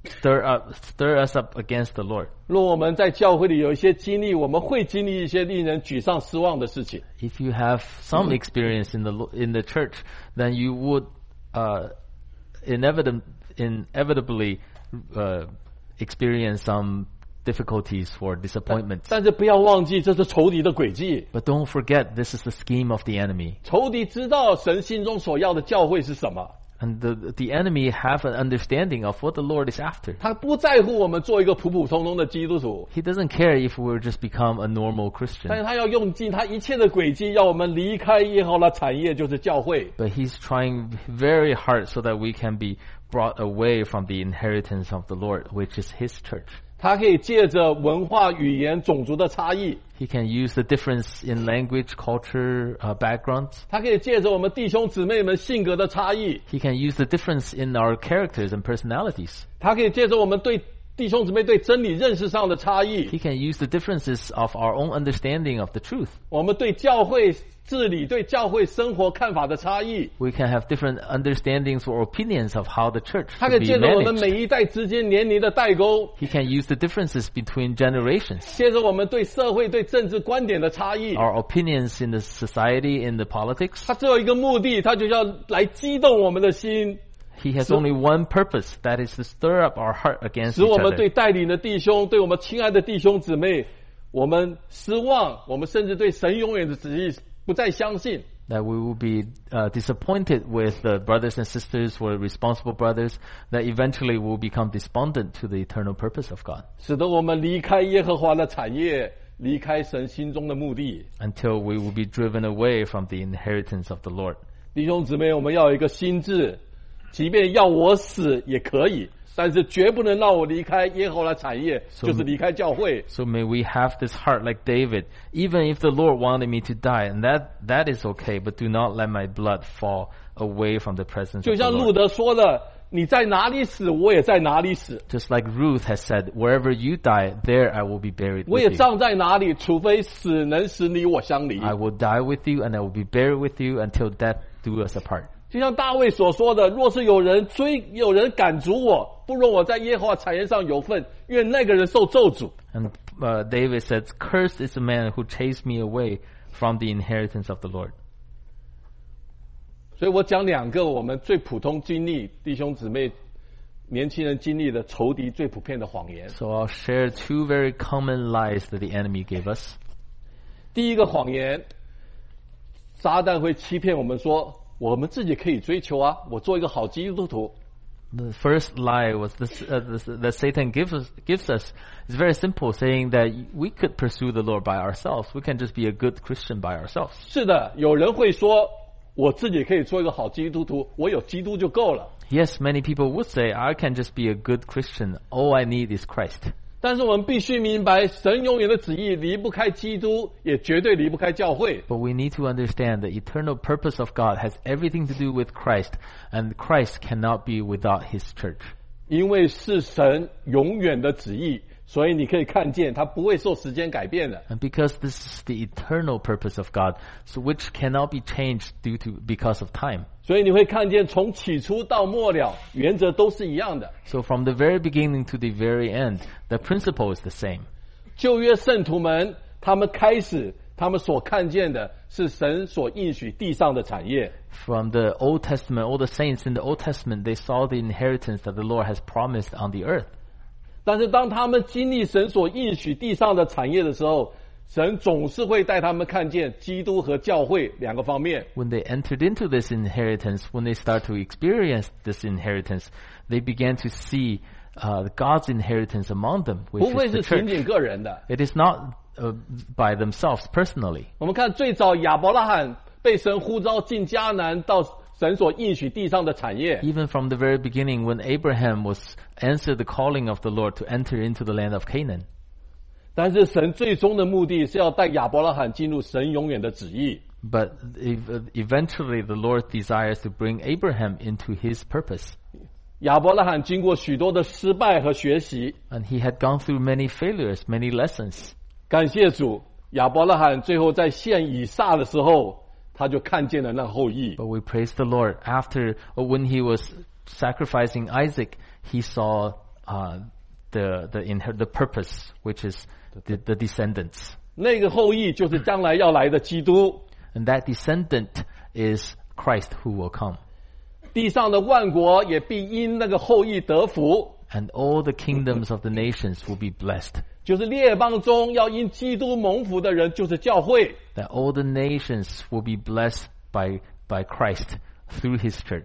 us up against the Lord. 若我们在教会里有一些经历，我们会经历一些令人沮丧失望的事情。 If you have some experience in the church, then you would inevitably experience some difficulties or disappointments. 但是不要忘记，这是仇敌的诡计。 But don't forget, this is the scheme of the enemy. 仇敌知道神心中所要的教会是什么， And the enemy have an understanding of what the Lord is after. 他不在乎我们做一个普普通通的基督徒， He doesn't care if we just become a normal 但 Christian. 是他要用尽他一切的诡计，要我们离开耶和华的产业，就是教会。 But he's trying very hard so that we can be brought away from the inheritance of the Lord, which is his church. 他可以借着文化、语言、种族的差异， He can use the difference in language, culture, backgrounds. 他可以借着我们弟兄姊妹们性格的差异， He can use the difference in our characters and personalities. 他可以借着我们对弟兄姊妹对真理认识上的差异， He can use the differences of our own understanding of the truth. 我们对教会治理、对教会生活看法的差异， We can have different understandings or opinions of how the church 他可以 should be 借着我们 managed. 每一代之间年龄的代沟， He can use the differences between generations, 借着我们对社会、对政治观点的差异。 our opinions in the society, in the politics. 他只有一个目的，他就要来激动我们的心， He has only one purpose, that is to stir up our heart against 使 each 我们对 other. 带领的弟兄、对我们亲爱的弟兄姊妹，我们失望，我们甚至对神永远的旨意不再相信。 That we will be disappointed with the brothers and sisters who are responsible brothers, that eventually will become despondent to the eternal purpose of God, 使得我们离开耶和华的产业，离开神心中的目的。 until we will be driven away from the inheritance of the Lord. 弟兄姊妹，我们要有一个心智，即便要我死也可以，但是绝不能让我离开耶和华的产业，就是离开教会。 So may we have this heart like David, even if the Lord wanted me to die, and that is okay, but do not let my blood fall away from the presence 就 of the 像路 Lord. 德说的：“你在哪里死，我也在哪里死； Just like Ruth has said, wherever you die, there I will be buried 我也 with you. 葬在哪里，除非死能使你我相离。” I will die with you, and I will be buried with you until death do us apart. 就像大卫所说的：“若是有人赶逐我，不容我在耶和华产业上有份，愿那个人受咒诅。” And David says, "Cursed is the man who chased me away from the inheritance of the Lord." 所以我讲两个我们最普通经历，弟兄姊妹、年轻人经历的仇敌最普遍的谎言。 So I'll share two very common lies that the enemy gave us. 第一个谎言，撒旦会欺骗我们说，我们自己可以追求啊，我做一个好基督徒。 The first lie was that Satan gives us. It's very simple, saying that we could pursue the Lord by ourselves. We can just be a good Christian by ourselves. 是的，有人会说，我自己可以做一个好基督徒，我有基督就够了。 Yes, many people would say, I can just be a good Christian. All I need is Christ. 但是我们必须明白，神永远的旨意离不开基督，也绝对离不开教会。 But we need to understand the eternal purpose of God has everything to do with Christ, and Christ cannot be without His church. 因为是神永远的旨意，所以你可以看见，它不会受时间改变的。 And because this is the eternal purpose of God, so which cannot be changed because of time. 所以你会看见，从起初到末了，原则都是一样的。 So from the very beginning to the very end, the principle is the same. 旧约圣徒们，他们所看见的是神所应许地上的产业。 From the Old Testament, all the saints in the Old Testament, they saw the inheritance that the Lord has promised on the earth. 但是当他们经历神所应许地上的产业的时候，神总是会带他们看见基督和教会两个方面。 When they entered into this inheritance, when they start to experience this inheritance, they began to see God's inheritance among them, 不 which 会 is 是 the 仅 church. 仅个人的。 It is not by themselves personally. 我们看最早亚伯拉罕被神呼召进迦南，到神所应许地上的产业。 Even from the very beginning, when Abraham was answered the calling of the Lord to enter into the land of Canaan. 但是神最终的目的是要带亚伯拉罕进入神永远的旨意。 But eventually the Lord desires to bring Abraham into his purpose. 亚伯拉罕经过许多的失败和学习， And he had gone through many failures, many lessons. 感谢主，亚伯拉罕最后在献以撒的时候，他就看见了那后裔。 But we praise the Lord. When he was sacrificing Isaac, he saw the purpose, which is the descendants. 那个后裔就是将来要来的基督。 And that descendant is Christ who will come. 地上的万国也必因那个后裔得福， And all the kingdoms of the nations will be blessed. 就是列邦中要因基督蒙福的人，就是教会。 That all the nations will be blessed by Christ through his church.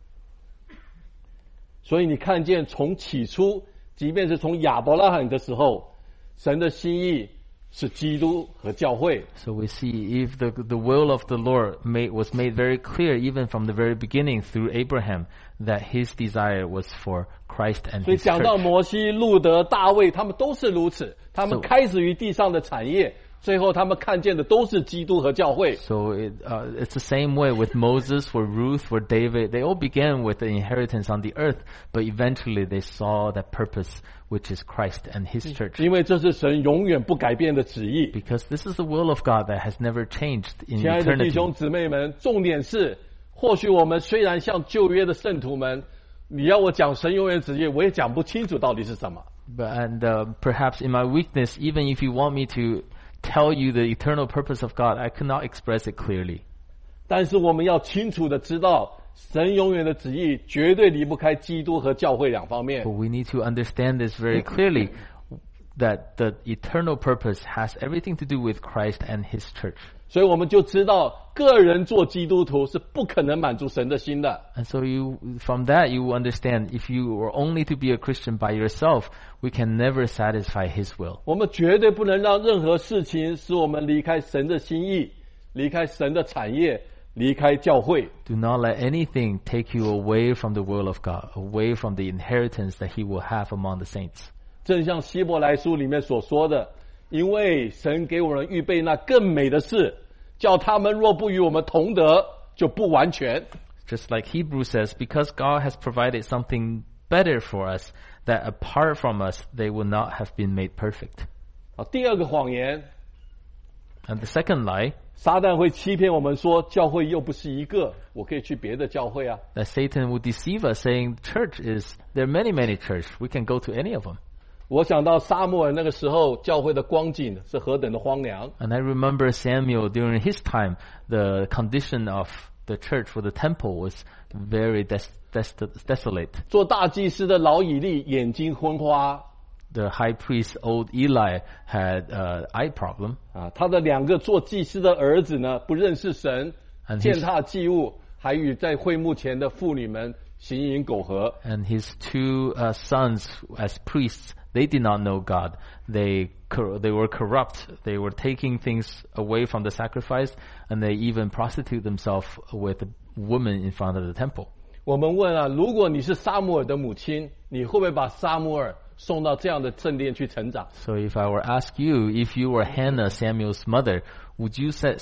所以你看见从起初，即便是从亚伯拉罕的时候，神的心意是基督和教会。 So we see if the will of the Lord was made very clear even from the very beginning through Abraham that his desire was for Christ and 所以 his 讲到 church. 摩西、路德、大卫，他们都是如此。他们 So- 开始于地上的产业，最后他们看见的都是基督和教会。 So it's the same way with Moses, for Ruth, for David. They all began with the inheritance on the earth, but eventually they saw that purpose, which is Christ and his church. 因为这是神永远不改变的旨意。 Because this is the will of God that has never changed in 亲爱的弟 eternity. 兄姊妹们，重点是，或许我们虽然像旧约的圣徒们，你要我讲神永远旨意，我也讲不清楚到底是什么。 And perhaps in my weakness, even if you want me to tell you the eternal purpose of God, I cannot express it clearly. 但是我们要清楚的知道，神永远的旨意绝对离不开基督和教会两方面 But。we need to understand this very clearly, that the eternal purpose has everything to do with Christ and his church. 所以我们就知道，个人做基督徒是不可能满足神的心的。 And so from that you will understand, if you were only to be a Christian by yourself, we can never satisfy his will. 我们绝对不能让任何事情使我们离开神的心意，离开神的产业，离开教会。 Do not let anything take you away from the will of God, away from the inheritance that he will have among the saints. 正像希伯来书里面所说的，因为神给我们预备那更美的事，叫他们若不与我们同得，就不完全。 Just like Hebrews says, because God has provided something better for us, that apart from us, they will not have been made perfect. 好，第二个谎言， And the second lie, 撒旦会欺骗我们说，教会又不是一个，我可以去别的教会啊。 that Satan will deceive us saying there are many, many churches. We can go to any of them. 我想到撒母耳那个时候教会的光景是何等的荒凉。 And I remember Samuel during his time, the condition of the church or the temple was very desolate. 做大祭司的老以利眼睛昏花 The high priest, old Eli, had eye problem. 啊，他的两个做祭司的儿子呢，不认识神， And 践 his, 踏祭物，还与在会幕前的妇女们行淫苟合。 and his two sons as priests, they did not know God. They were corrupt. They were taking things away from the sacrifice, and they even prostitute themselves with women in front of the temple. 我们问啊，如果你是撒母耳的母亲，你会不会把撒母耳送到这样的圣殿去成长？ So if I were to ask you, if you were Hannah, Samuel's mother, would you send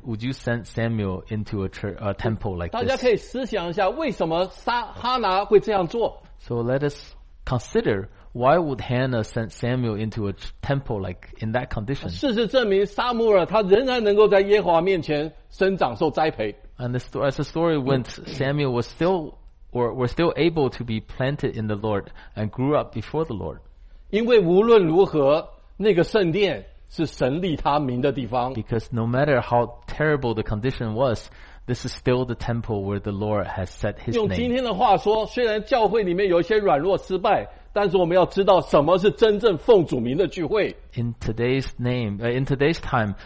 Samuel into a temple like 大家 this? 可以思想一下，为什么哈拿会这样做？ So let us consider, why would Hannah send Samuel into a temple like in that condition? 事实证明，撒母耳他仍然能够在耶和华面前生长受栽培。 And as the story went, Samuel was still able to be planted in the Lord and grew up before the Lord. 因为无论如何，那个圣殿是神立他名的地方。 Because no matter how terrible the condition was, this is still the temple where the Lord has set his 用今 name. 天的话说，虽然教会里面有一些软弱失败，但是我们要知道什么是真正奉主名的聚会。 In today's time,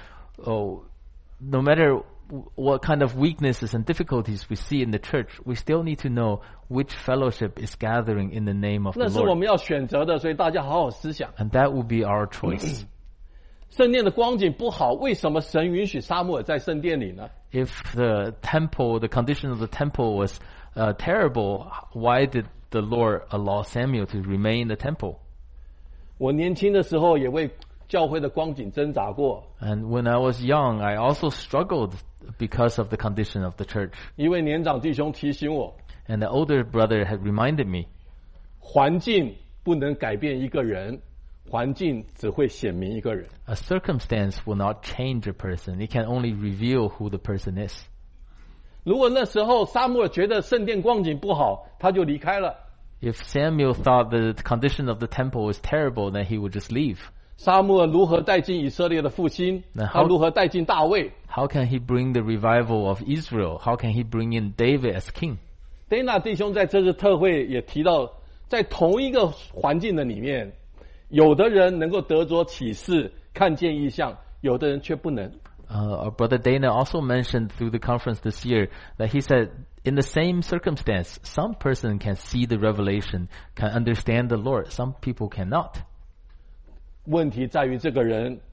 no matter what kind of weaknesses and difficulties we see in the church, we still need to know which fellowship is gathering in the name of the 那是我 Lord. 们要选择的，所以大家好好思想。 And that will be our choice. 圣殿的光景不好，为什么神允许撒母耳在圣殿里呢？ If the condition of the temple was terrible, why did the Lord allow Samuel to remain in the temple? 我年轻的时候也为教会的光景挣扎过， And when I was young, I also struggled because of the condition of the church. 一位年长弟兄提醒我， And the older brother had reminded me, 环境不能改变一个人，环境只会显明一个人。 a circumstance will not change a person. It can only reveal who the person is. 如果那时候撒母耳觉得圣殿光景不好，他就离开了。 If Samuel thought the condition of the temple was terrible, then he would just leave. 撒母耳如何带进以色列的复兴？ 那他如何带进大卫？ How can he bring the revival of Israel? How can he bring in David as king? 戴娜弟兄在这次特会也提到，在同一个环境的里面，有的人能够得着启示，看见异象，有的人却不能。 Our brother Dana also mentioned through the conference this year that he said, in the same circumstance, some person can see the revelation, can understand the Lord. Some people cannot. 问题在于这个人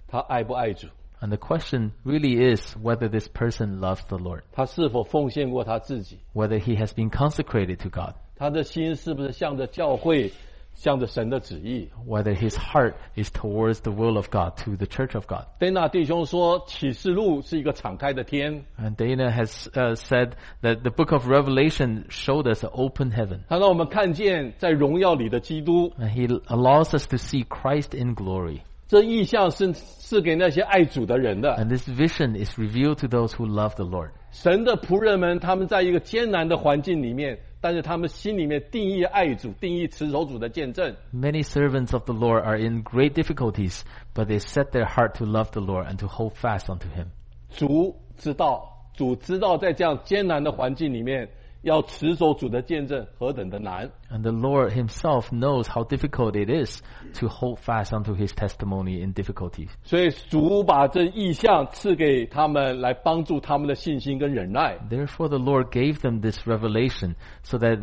他爱不爱主？ And the question really is whether this person loves the Lord, 他是否奉献过他自己？ whether he has been consecrated to God, 他的心是不是向着教会，向着神的旨意？ whether his heart is towards the will of God, to the church of God. 戴纳弟兄说，启示录是一个敞开的天， And Dana has said that the book of Revelation showed us an open heaven. 他让我们看见在荣耀里的基督。 And he allows us to see Christ in glory. 这意象是给那些爱主的人的。 And this vision is revealed to those who love the Lord. 神的仆人们，他们在一个艰难的环境里面，但是他们心里面定义爱主，定义持守主的见证。 Many servants of the Lord are in great difficulties, but they set their heart to love the Lord and to hold fast unto him. 主知道在这样艰难的环境里面，要持守主的见证何等的难。 And the Lord himself knows how difficult it is to hold fast unto his testimony in difficulties. 所以主把这意象赐给他们，来帮助他们的信心跟忍耐。 Therefore the Lord gave them this revelation so that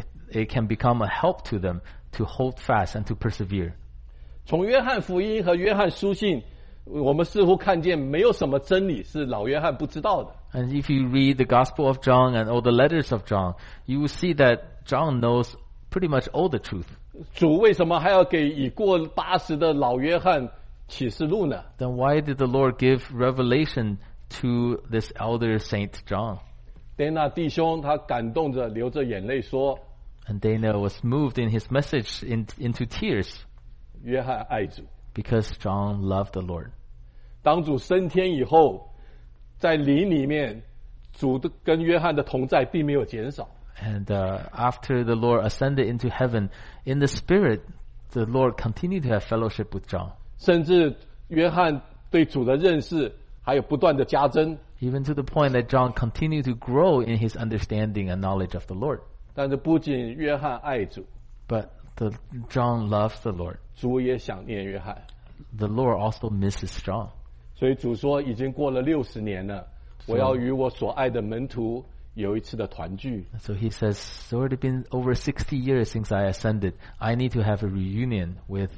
it can become a help to them to hold fast and to persevere. 从约翰福音和约翰书信，我们似乎看见没有什么真理是老约翰不知道的。 And if you read the Gospel of John and all the letters of John, you will see that John knows pretty much all the truth. 主为什么还要给已过80的老约翰启示录呢？ Then why did the Lord give revelation to this elder Saint John? 戴纳弟兄他感动着流着眼泪说， And Dana was moved in his message into tears 约翰爱主。 because John loved the Lord. 当主升天以后，在灵里面，主跟约翰的同在并没有减少。 And after the Lord ascended into heaven, in the Spirit, the Lord continued to have fellowship with John. 甚至约翰对主的认识还有不断的加增。 Even to the point that John continued to grow in his understanding and knowledge of the Lord. 但是不仅约翰爱主， But John loves the Lord. 主也想念约翰。 The Lord also misses John. 所以主说，已经过了60年了，我要与我所爱的门徒有一次的团聚。 So he says, it's already been over 60 years since I ascended. I need to have a reunion with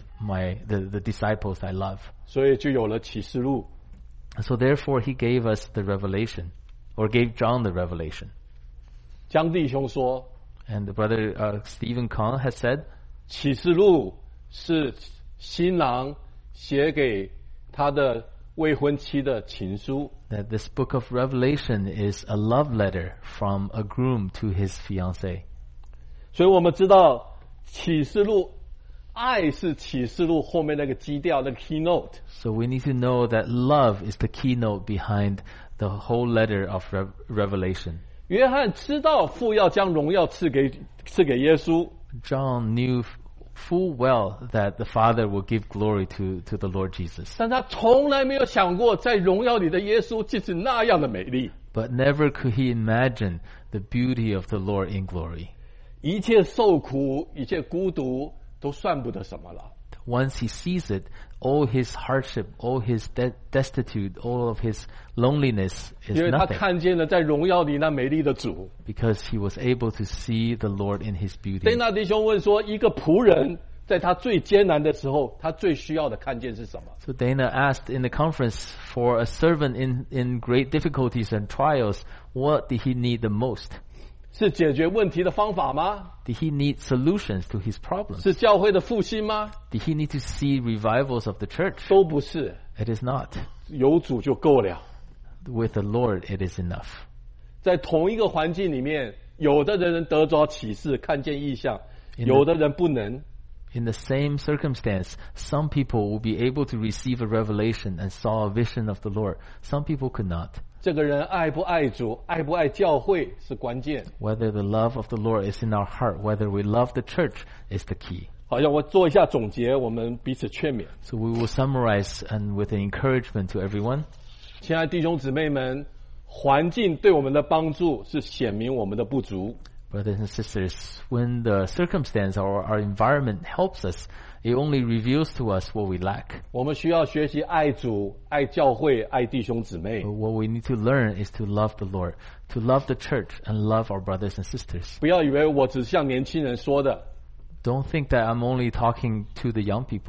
the disciples I love. 所以就有了启示录。 So therefore he gave us the revelation, or gave John the revelation. 江弟兄说， And the brother Stephen Kong has said, 启示录是新郎写给他的未婚妻的情书。 that this book of Revelation is a love letter from a groom to his fiancée. 所以我们知道启示录，爱是启示录后面那个基调，那个 keynote。 So we need to know that love is the keynote behind the whole letter of Revelation. 约翰知道父要将荣耀赐给耶稣， John knew full well that the Father will give glory to the Lord Jesus. 但他从来没有想过，在荣耀里的耶稣竟是那样的美丽。 But never could he imagine the beauty of the Lord in glory. 一切受苦，一切孤独，都算不得什么了。 Once he sees it, all his hardship, all his destitute, all of his loneliness is 因为他 nothing. 看见了在荣耀里那美丽的主。 Because he was able to see the Lord in his 对 beauty. 那弟兄问说，一个仆人在他最艰难的时候，他最需要的看见是什么？ So Dana asked in the conference for a servant in great difficulties and trials, what did he need the most? 是解决问题的方法吗？ Did he need solutions to his problems? 是教会的复兴吗？ Did he need to see revivals of the church? 都不是， It is not. 有主就够了。 With the Lord, it is enough. 在同一个环境里面，有的人得着启示，看见异象，有的人不能。 In the same circumstance, some people will be able to receive a revelation and saw a vision of the Lord. Some people could not. 这个人爱不爱主，爱不爱教会是关键。 Whether the love of the Lord is in our heart, whether we love the church is the key. 好像我做一下总结，我们彼此劝勉。 So we will summarize and with an encouragement to everyone. 亲爱的弟兄姊妹们，环境对我们的帮助是显明我们的不足。 Brothers and sisters, when the circumstance or our environment helps us, it only reveals to us what we lack. 我们需要学习爱主、爱教会、爱弟兄姊妹。 But what we need to learn is to love the Lord, to love the church, and love our brothers and sisters. 不要以为我只向年轻人说的， Don't think that I'm only talking to the young people.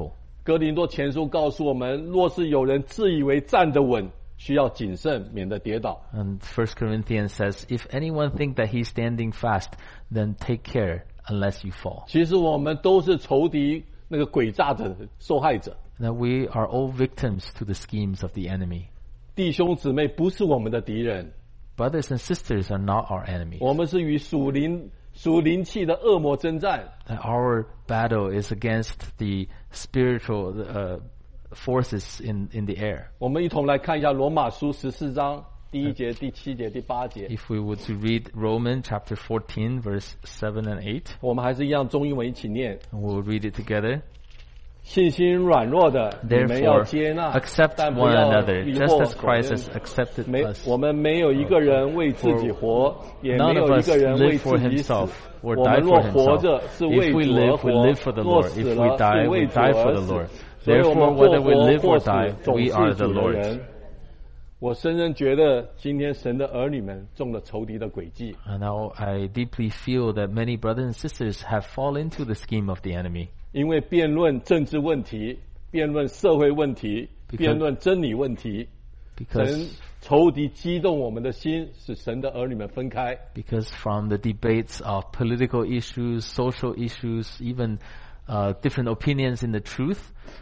哥林多前书告诉我们，若是有人自以为站得稳，需要谨慎，免得跌倒。 And 1 Corinthians says, if anyone think that he's standing fast, then take care unless you fall. 其实我们都是仇敌那个诡诈的受害者。 That we are all victims to the schemes of the enemy. 弟兄姊妹不是我们的敌人， Brothers and sisters are not our enemies. 我们是与属灵气的恶魔征战。 That our battle is against the spiritual forces in the air. 我们一同来看一下罗马书14章第1节、第7节、第8节。 If we were to read Romans chapter 14, verse 7 and 8, 我们还是一样中英文一起念。 we'll read it together. 信心软弱的，你们要 Therefore, 接纳， accept 但不 one 要 another, 迷 just 惑 as Christ 所 has 人。 accepted us. 我们没有一个人为自己活，也没 None 有 of 一 us 个人为 live 自 for 己死。 himself or 我们 die 若 for 活 himself. 着，是 If 为 we 主而 live, we 活； live for the 若 Lord. 死 If 了， we die, 是 we 为主 die for 而 the 死 Lord.。 所以我 Therefore, 们或 whether we 活 live 或 or 死 die,， 总 we 是 are the 主的 Lord's. 人。我深深觉得，今天神的儿女们中了仇敌的诡计。 And now I deeply feel that many brothers and sisters have fallen into the scheme of the enemy. 因为辩论政治问题、辩论社会问题、 Because- 辩论真理问题，神 Because 仇敌激动我们的心，使神的儿女们分开。 from the debates of political issues, social issues, even different opinions in the truth,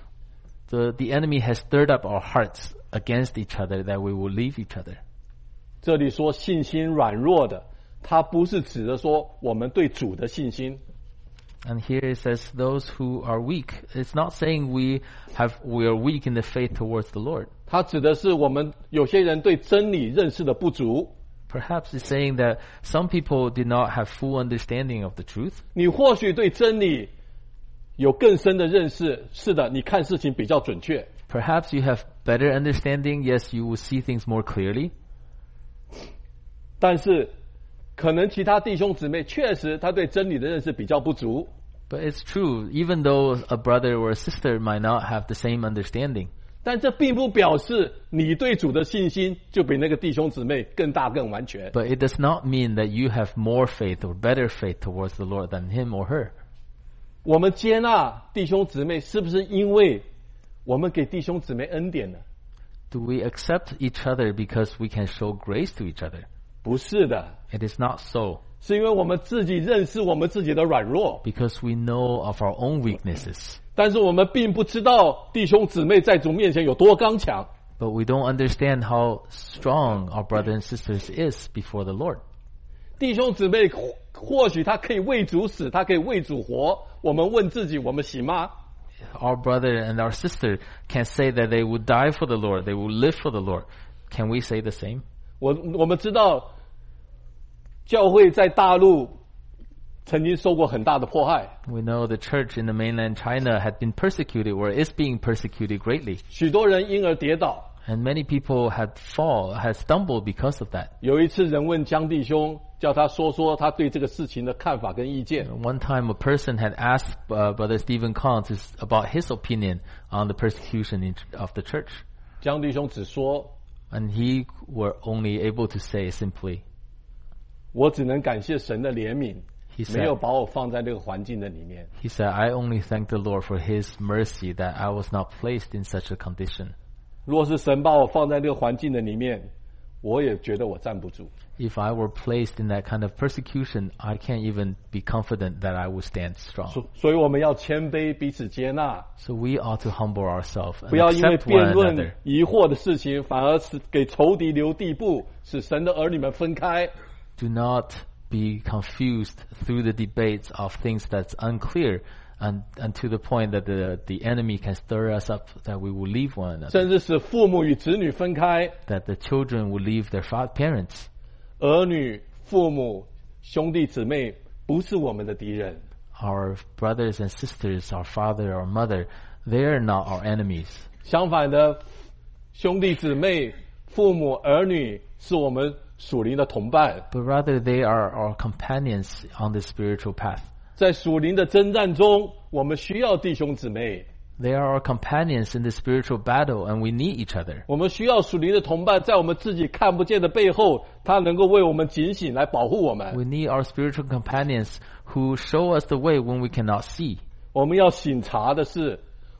the enemy has stirred up our hearts against each other that we will leave each other. 这里说信心软弱的，它不是指的说我们对主的信心， And here it says those who are weak. It's not saying we are weak in the faith towards the Lord. 它指的是我们有些人对真理认识的不足。 Perhaps it's saying that some people did not have full understanding of the truth. 你或许对真理有更深的认识，是的，你看事情比较准确。 Perhaps you have better understanding. Yes, you will see things more clearly. 但是，可能其他弟兄姊妹确实他对真理的认识比较不足。 But it's true, even though a brother or a sister might not have the same understanding. 但这并不表示你对主的信心就比那个弟兄姊妹更大更完全。 But it does not mean that you have more faith or better faith towards the Lord than him or her. 我们接纳弟兄姊妹，是不是因为我们给弟兄姊妹恩典呢？ Do we accept each other because we can show grace to each other? 不是的， It is not so. 是因为我们自己认识我们自己的软弱， Because we know of our own weaknesses. 但是我们并不知道弟兄姊妹在主面前有多刚强。 But we don't understand how strong our brothers and sisters is before the Lord. 弟兄姊妹或许他可以为主死，他可以为主活。我们问自己，我们行吗？ Our brother and our sister can say that they would die for the Lord, they will live for the Lord. Can we say the same? 我们知道，教会在大陆曾经受过很大的迫害， We know the church in the mainland China had been persecuted or is being persecuted greatly. 许多人因而跌倒。 And many people had stumbled because of that. 有一次，人问江弟兄，叫他说说他对这个事情的看法跟意见。 One time a person had asked Brother Stephen Kahn about his opinion on the persecution of the church. 江弟兄只说 And he were only able to say simply,：“ 我只能感谢神的怜悯， He 没有 said, 把我放在这个环境的里面。 he said, I only thank the Lord for his mercy that I was not placed in such a condition. 若是神把我放在这个环境的里面，我也觉得我站不住。 If I were placed in that kind of persecution, I can't even be confident that I would stand strong. 所以我们要谦卑，彼此接纳， So we ought to humble ourselves 不 and 要因为 accept 辩 one 论 another. 疑惑的事情，反而是给仇敌留地步，使神的儿女们分开。 Do not be confused through the debates of things that's unclear and to the point that the enemy can stir us up that we will leave one another, 甚至使父母与子女分开， that the children will leave their parents. 儿女、父母、兄弟姊妹不是我们的敌人。 Our brothers and sisters, our father, our mother, they're not our enemies. 相反的，兄弟姊妹、父母、儿女是我们属灵的同伴。 But rather they are our companions on the spiritual path. 在属灵的征战中，我们需要弟兄姊妹， They are our companions in the spiritual battle, and we need each other. 我们需要属灵的同伴，在我们自己看不见的背后，他能够为我们警醒，来保护我们。 We need our spiritual companions who show us the way when we cannot see. 我们要省察的是，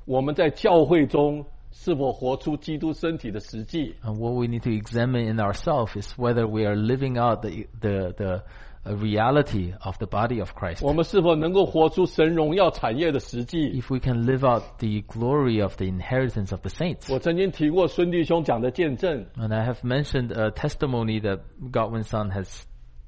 我们在教会中是否活出基督身体的实际。 And what we need to examine in ourselves is whether we are living out the reality of the body of Christ. 我们是否能够活出神荣耀产业的实际？ If we can live out the glory of the inheritance of the saints. 我曾经提过孙弟兄讲的见证， And I have mentioned a testimony that Godwin Son has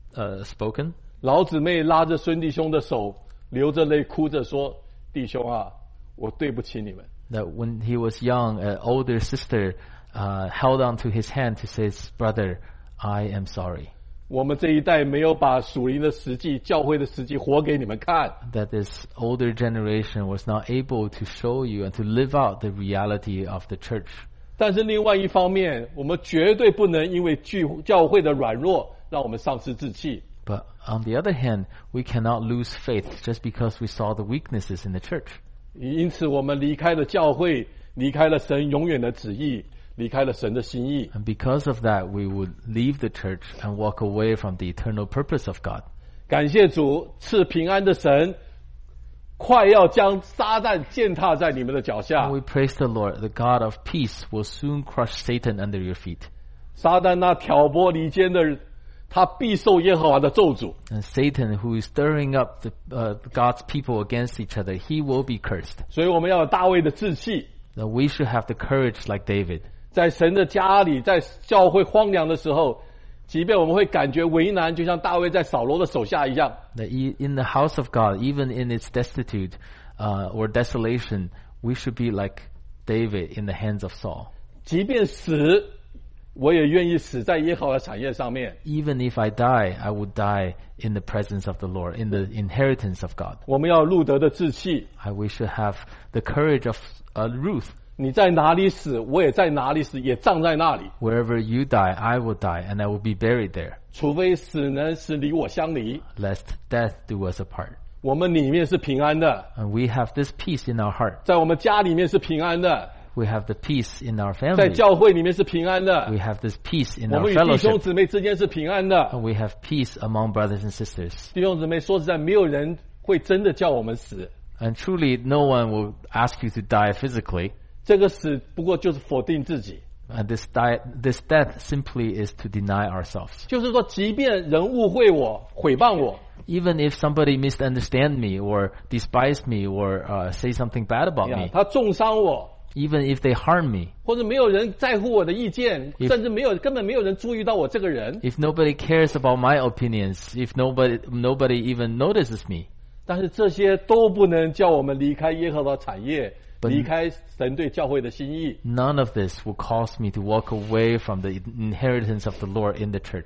spoken. 老姊妹拉着孙弟兄的手，流着泪哭着说：“弟兄啊，我对不起你们。” That when he was young, an older sister held on to his hand to say, "Brother, I am sorry." 我们这一代没有把属灵的实际、教会的实际活给你们看。 That this older generation was not able to show you and to live out the reality of the church. 但是另外一方面，我们绝对不能因为教会的软弱，让我们丧失志气。 But on the other hand, we cannot lose faith just because we saw the weaknesses in the church. 因此，我们离开了教会，离开了神永远的旨意，离开了神的心意。 And because of that, we would leave the church and walk away from the eternal purpose of God. 感谢主赐平安的神，快要将撒旦践踏在你们的脚下。 And we praise the Lord. The God of peace will soon crush Satan under your feet. 撒旦那挑拨离间的人，他必受耶和华的咒诅。 And Satan, who is stirring up God's people against each other, he will be cursed. 所以我们要有大卫的志气， That we should have the courage like David. 在神的家里，在教会荒凉的时候，即便我们会感觉为难，就像大卫在扫罗的手下一样。 That in the house of God, even in its destitute or desolation, we should be like David in the hands of Saul. 即便死，我也愿意死在耶和华的产业上面。 Even if I die, I would die in the presence of the Lord, in the inheritance of God. 我们要有路德的志气。 We should have the courage of Ruth. 你在哪里死，我也在哪里死，也葬在那里。 Wherever you die, I will die, and I will be buried there, 除非死能使你我相离， lest death do us apart. 我们里面是平安的， And we have this peace in our heart. 在我们家里面是平安的， We have the peace in our 在 family. 教会里面是平安的， We have this peace in 我 our 们与弟兄 fellowship. 姊妹之间是平安的。 And we have peace among brothers and sisters. 弟兄姊妹，说实在，没有人会真的叫我们死， And truly, no one will ask you to die physically. 这个死不过就是否定自己。 And this death simply is to deny ourselves. 就是说，即便人误会我、毁谤我， Even if somebody misunderstands me or despise me or say something bad about me, 他重伤我， even if they harm me, 或者没有人在乎我的意见，甚至根本没有人注意到我这个人， if nobody cares about my opinions, if nobody even notices me, 但是这些都不能叫我们离开耶和华产业，离开神对教会的心意。 none of this will cause me to walk away from the inheritance of the Lord in the church.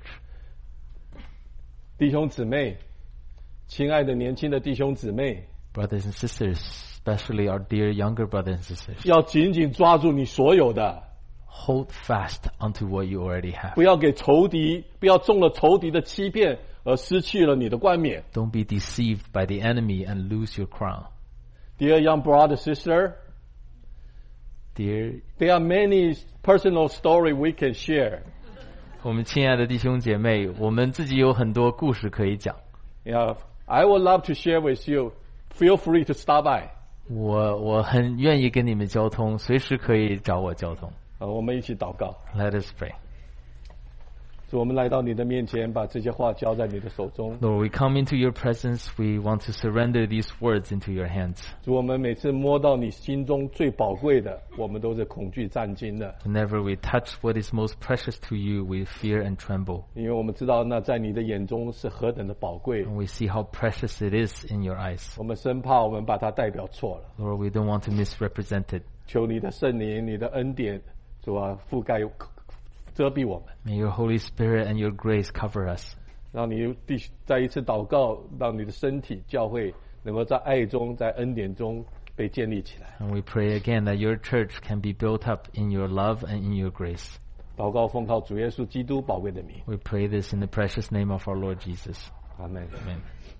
弟兄姊妹，亲爱的年轻的弟兄姊妹， Brothers and sisters, especially our dear younger brothers and sisters, 要紧紧抓住你所有的， hold fast onto what you already have. 不要给仇敌，不要中了仇敌的欺骗而失去了你的冠冕。 Don't be deceived by the enemy and lose your crown. Dear young brother, sister, Dear, there are many personal story we can share. 我们亲爱的弟兄姐妹，我们自己有很多故事可以讲。 Yeah, I would love to share with you. Feel free to stop by. 我很愿意跟你们交通，随时可以找我交通。 我们一起祷告。 Let us pray. 主，我们来到你的面前，把这些话交在你的手中。 Lord, we come into your presence. We want to surrender these words into your hands. 主，我们每次摸到你心中最宝贵的，我们都是恐惧战惊的， Whenever we touch what is most precious to you, we fear and tremble. 因为我们知道那在你的眼中是何等的宝贵。 And we see how precious it is in your eyes. 我们生怕我们把它代表错了。 Lord, we don't want to misrepresent it. 求你的圣灵、你的恩典，主啊，覆盖遮蔽我们， May your Holy Spirit and your grace cover us. 让你再一次祷告，让你的身体教会能够在爱中、在恩典中被建立起来。 And we pray again that your church can be built up in your love and in your grace. 祷告奉靠主耶稣基督宝贵的名， We pray this in the precious name of our Lord Jesus. 阿门。 Amen.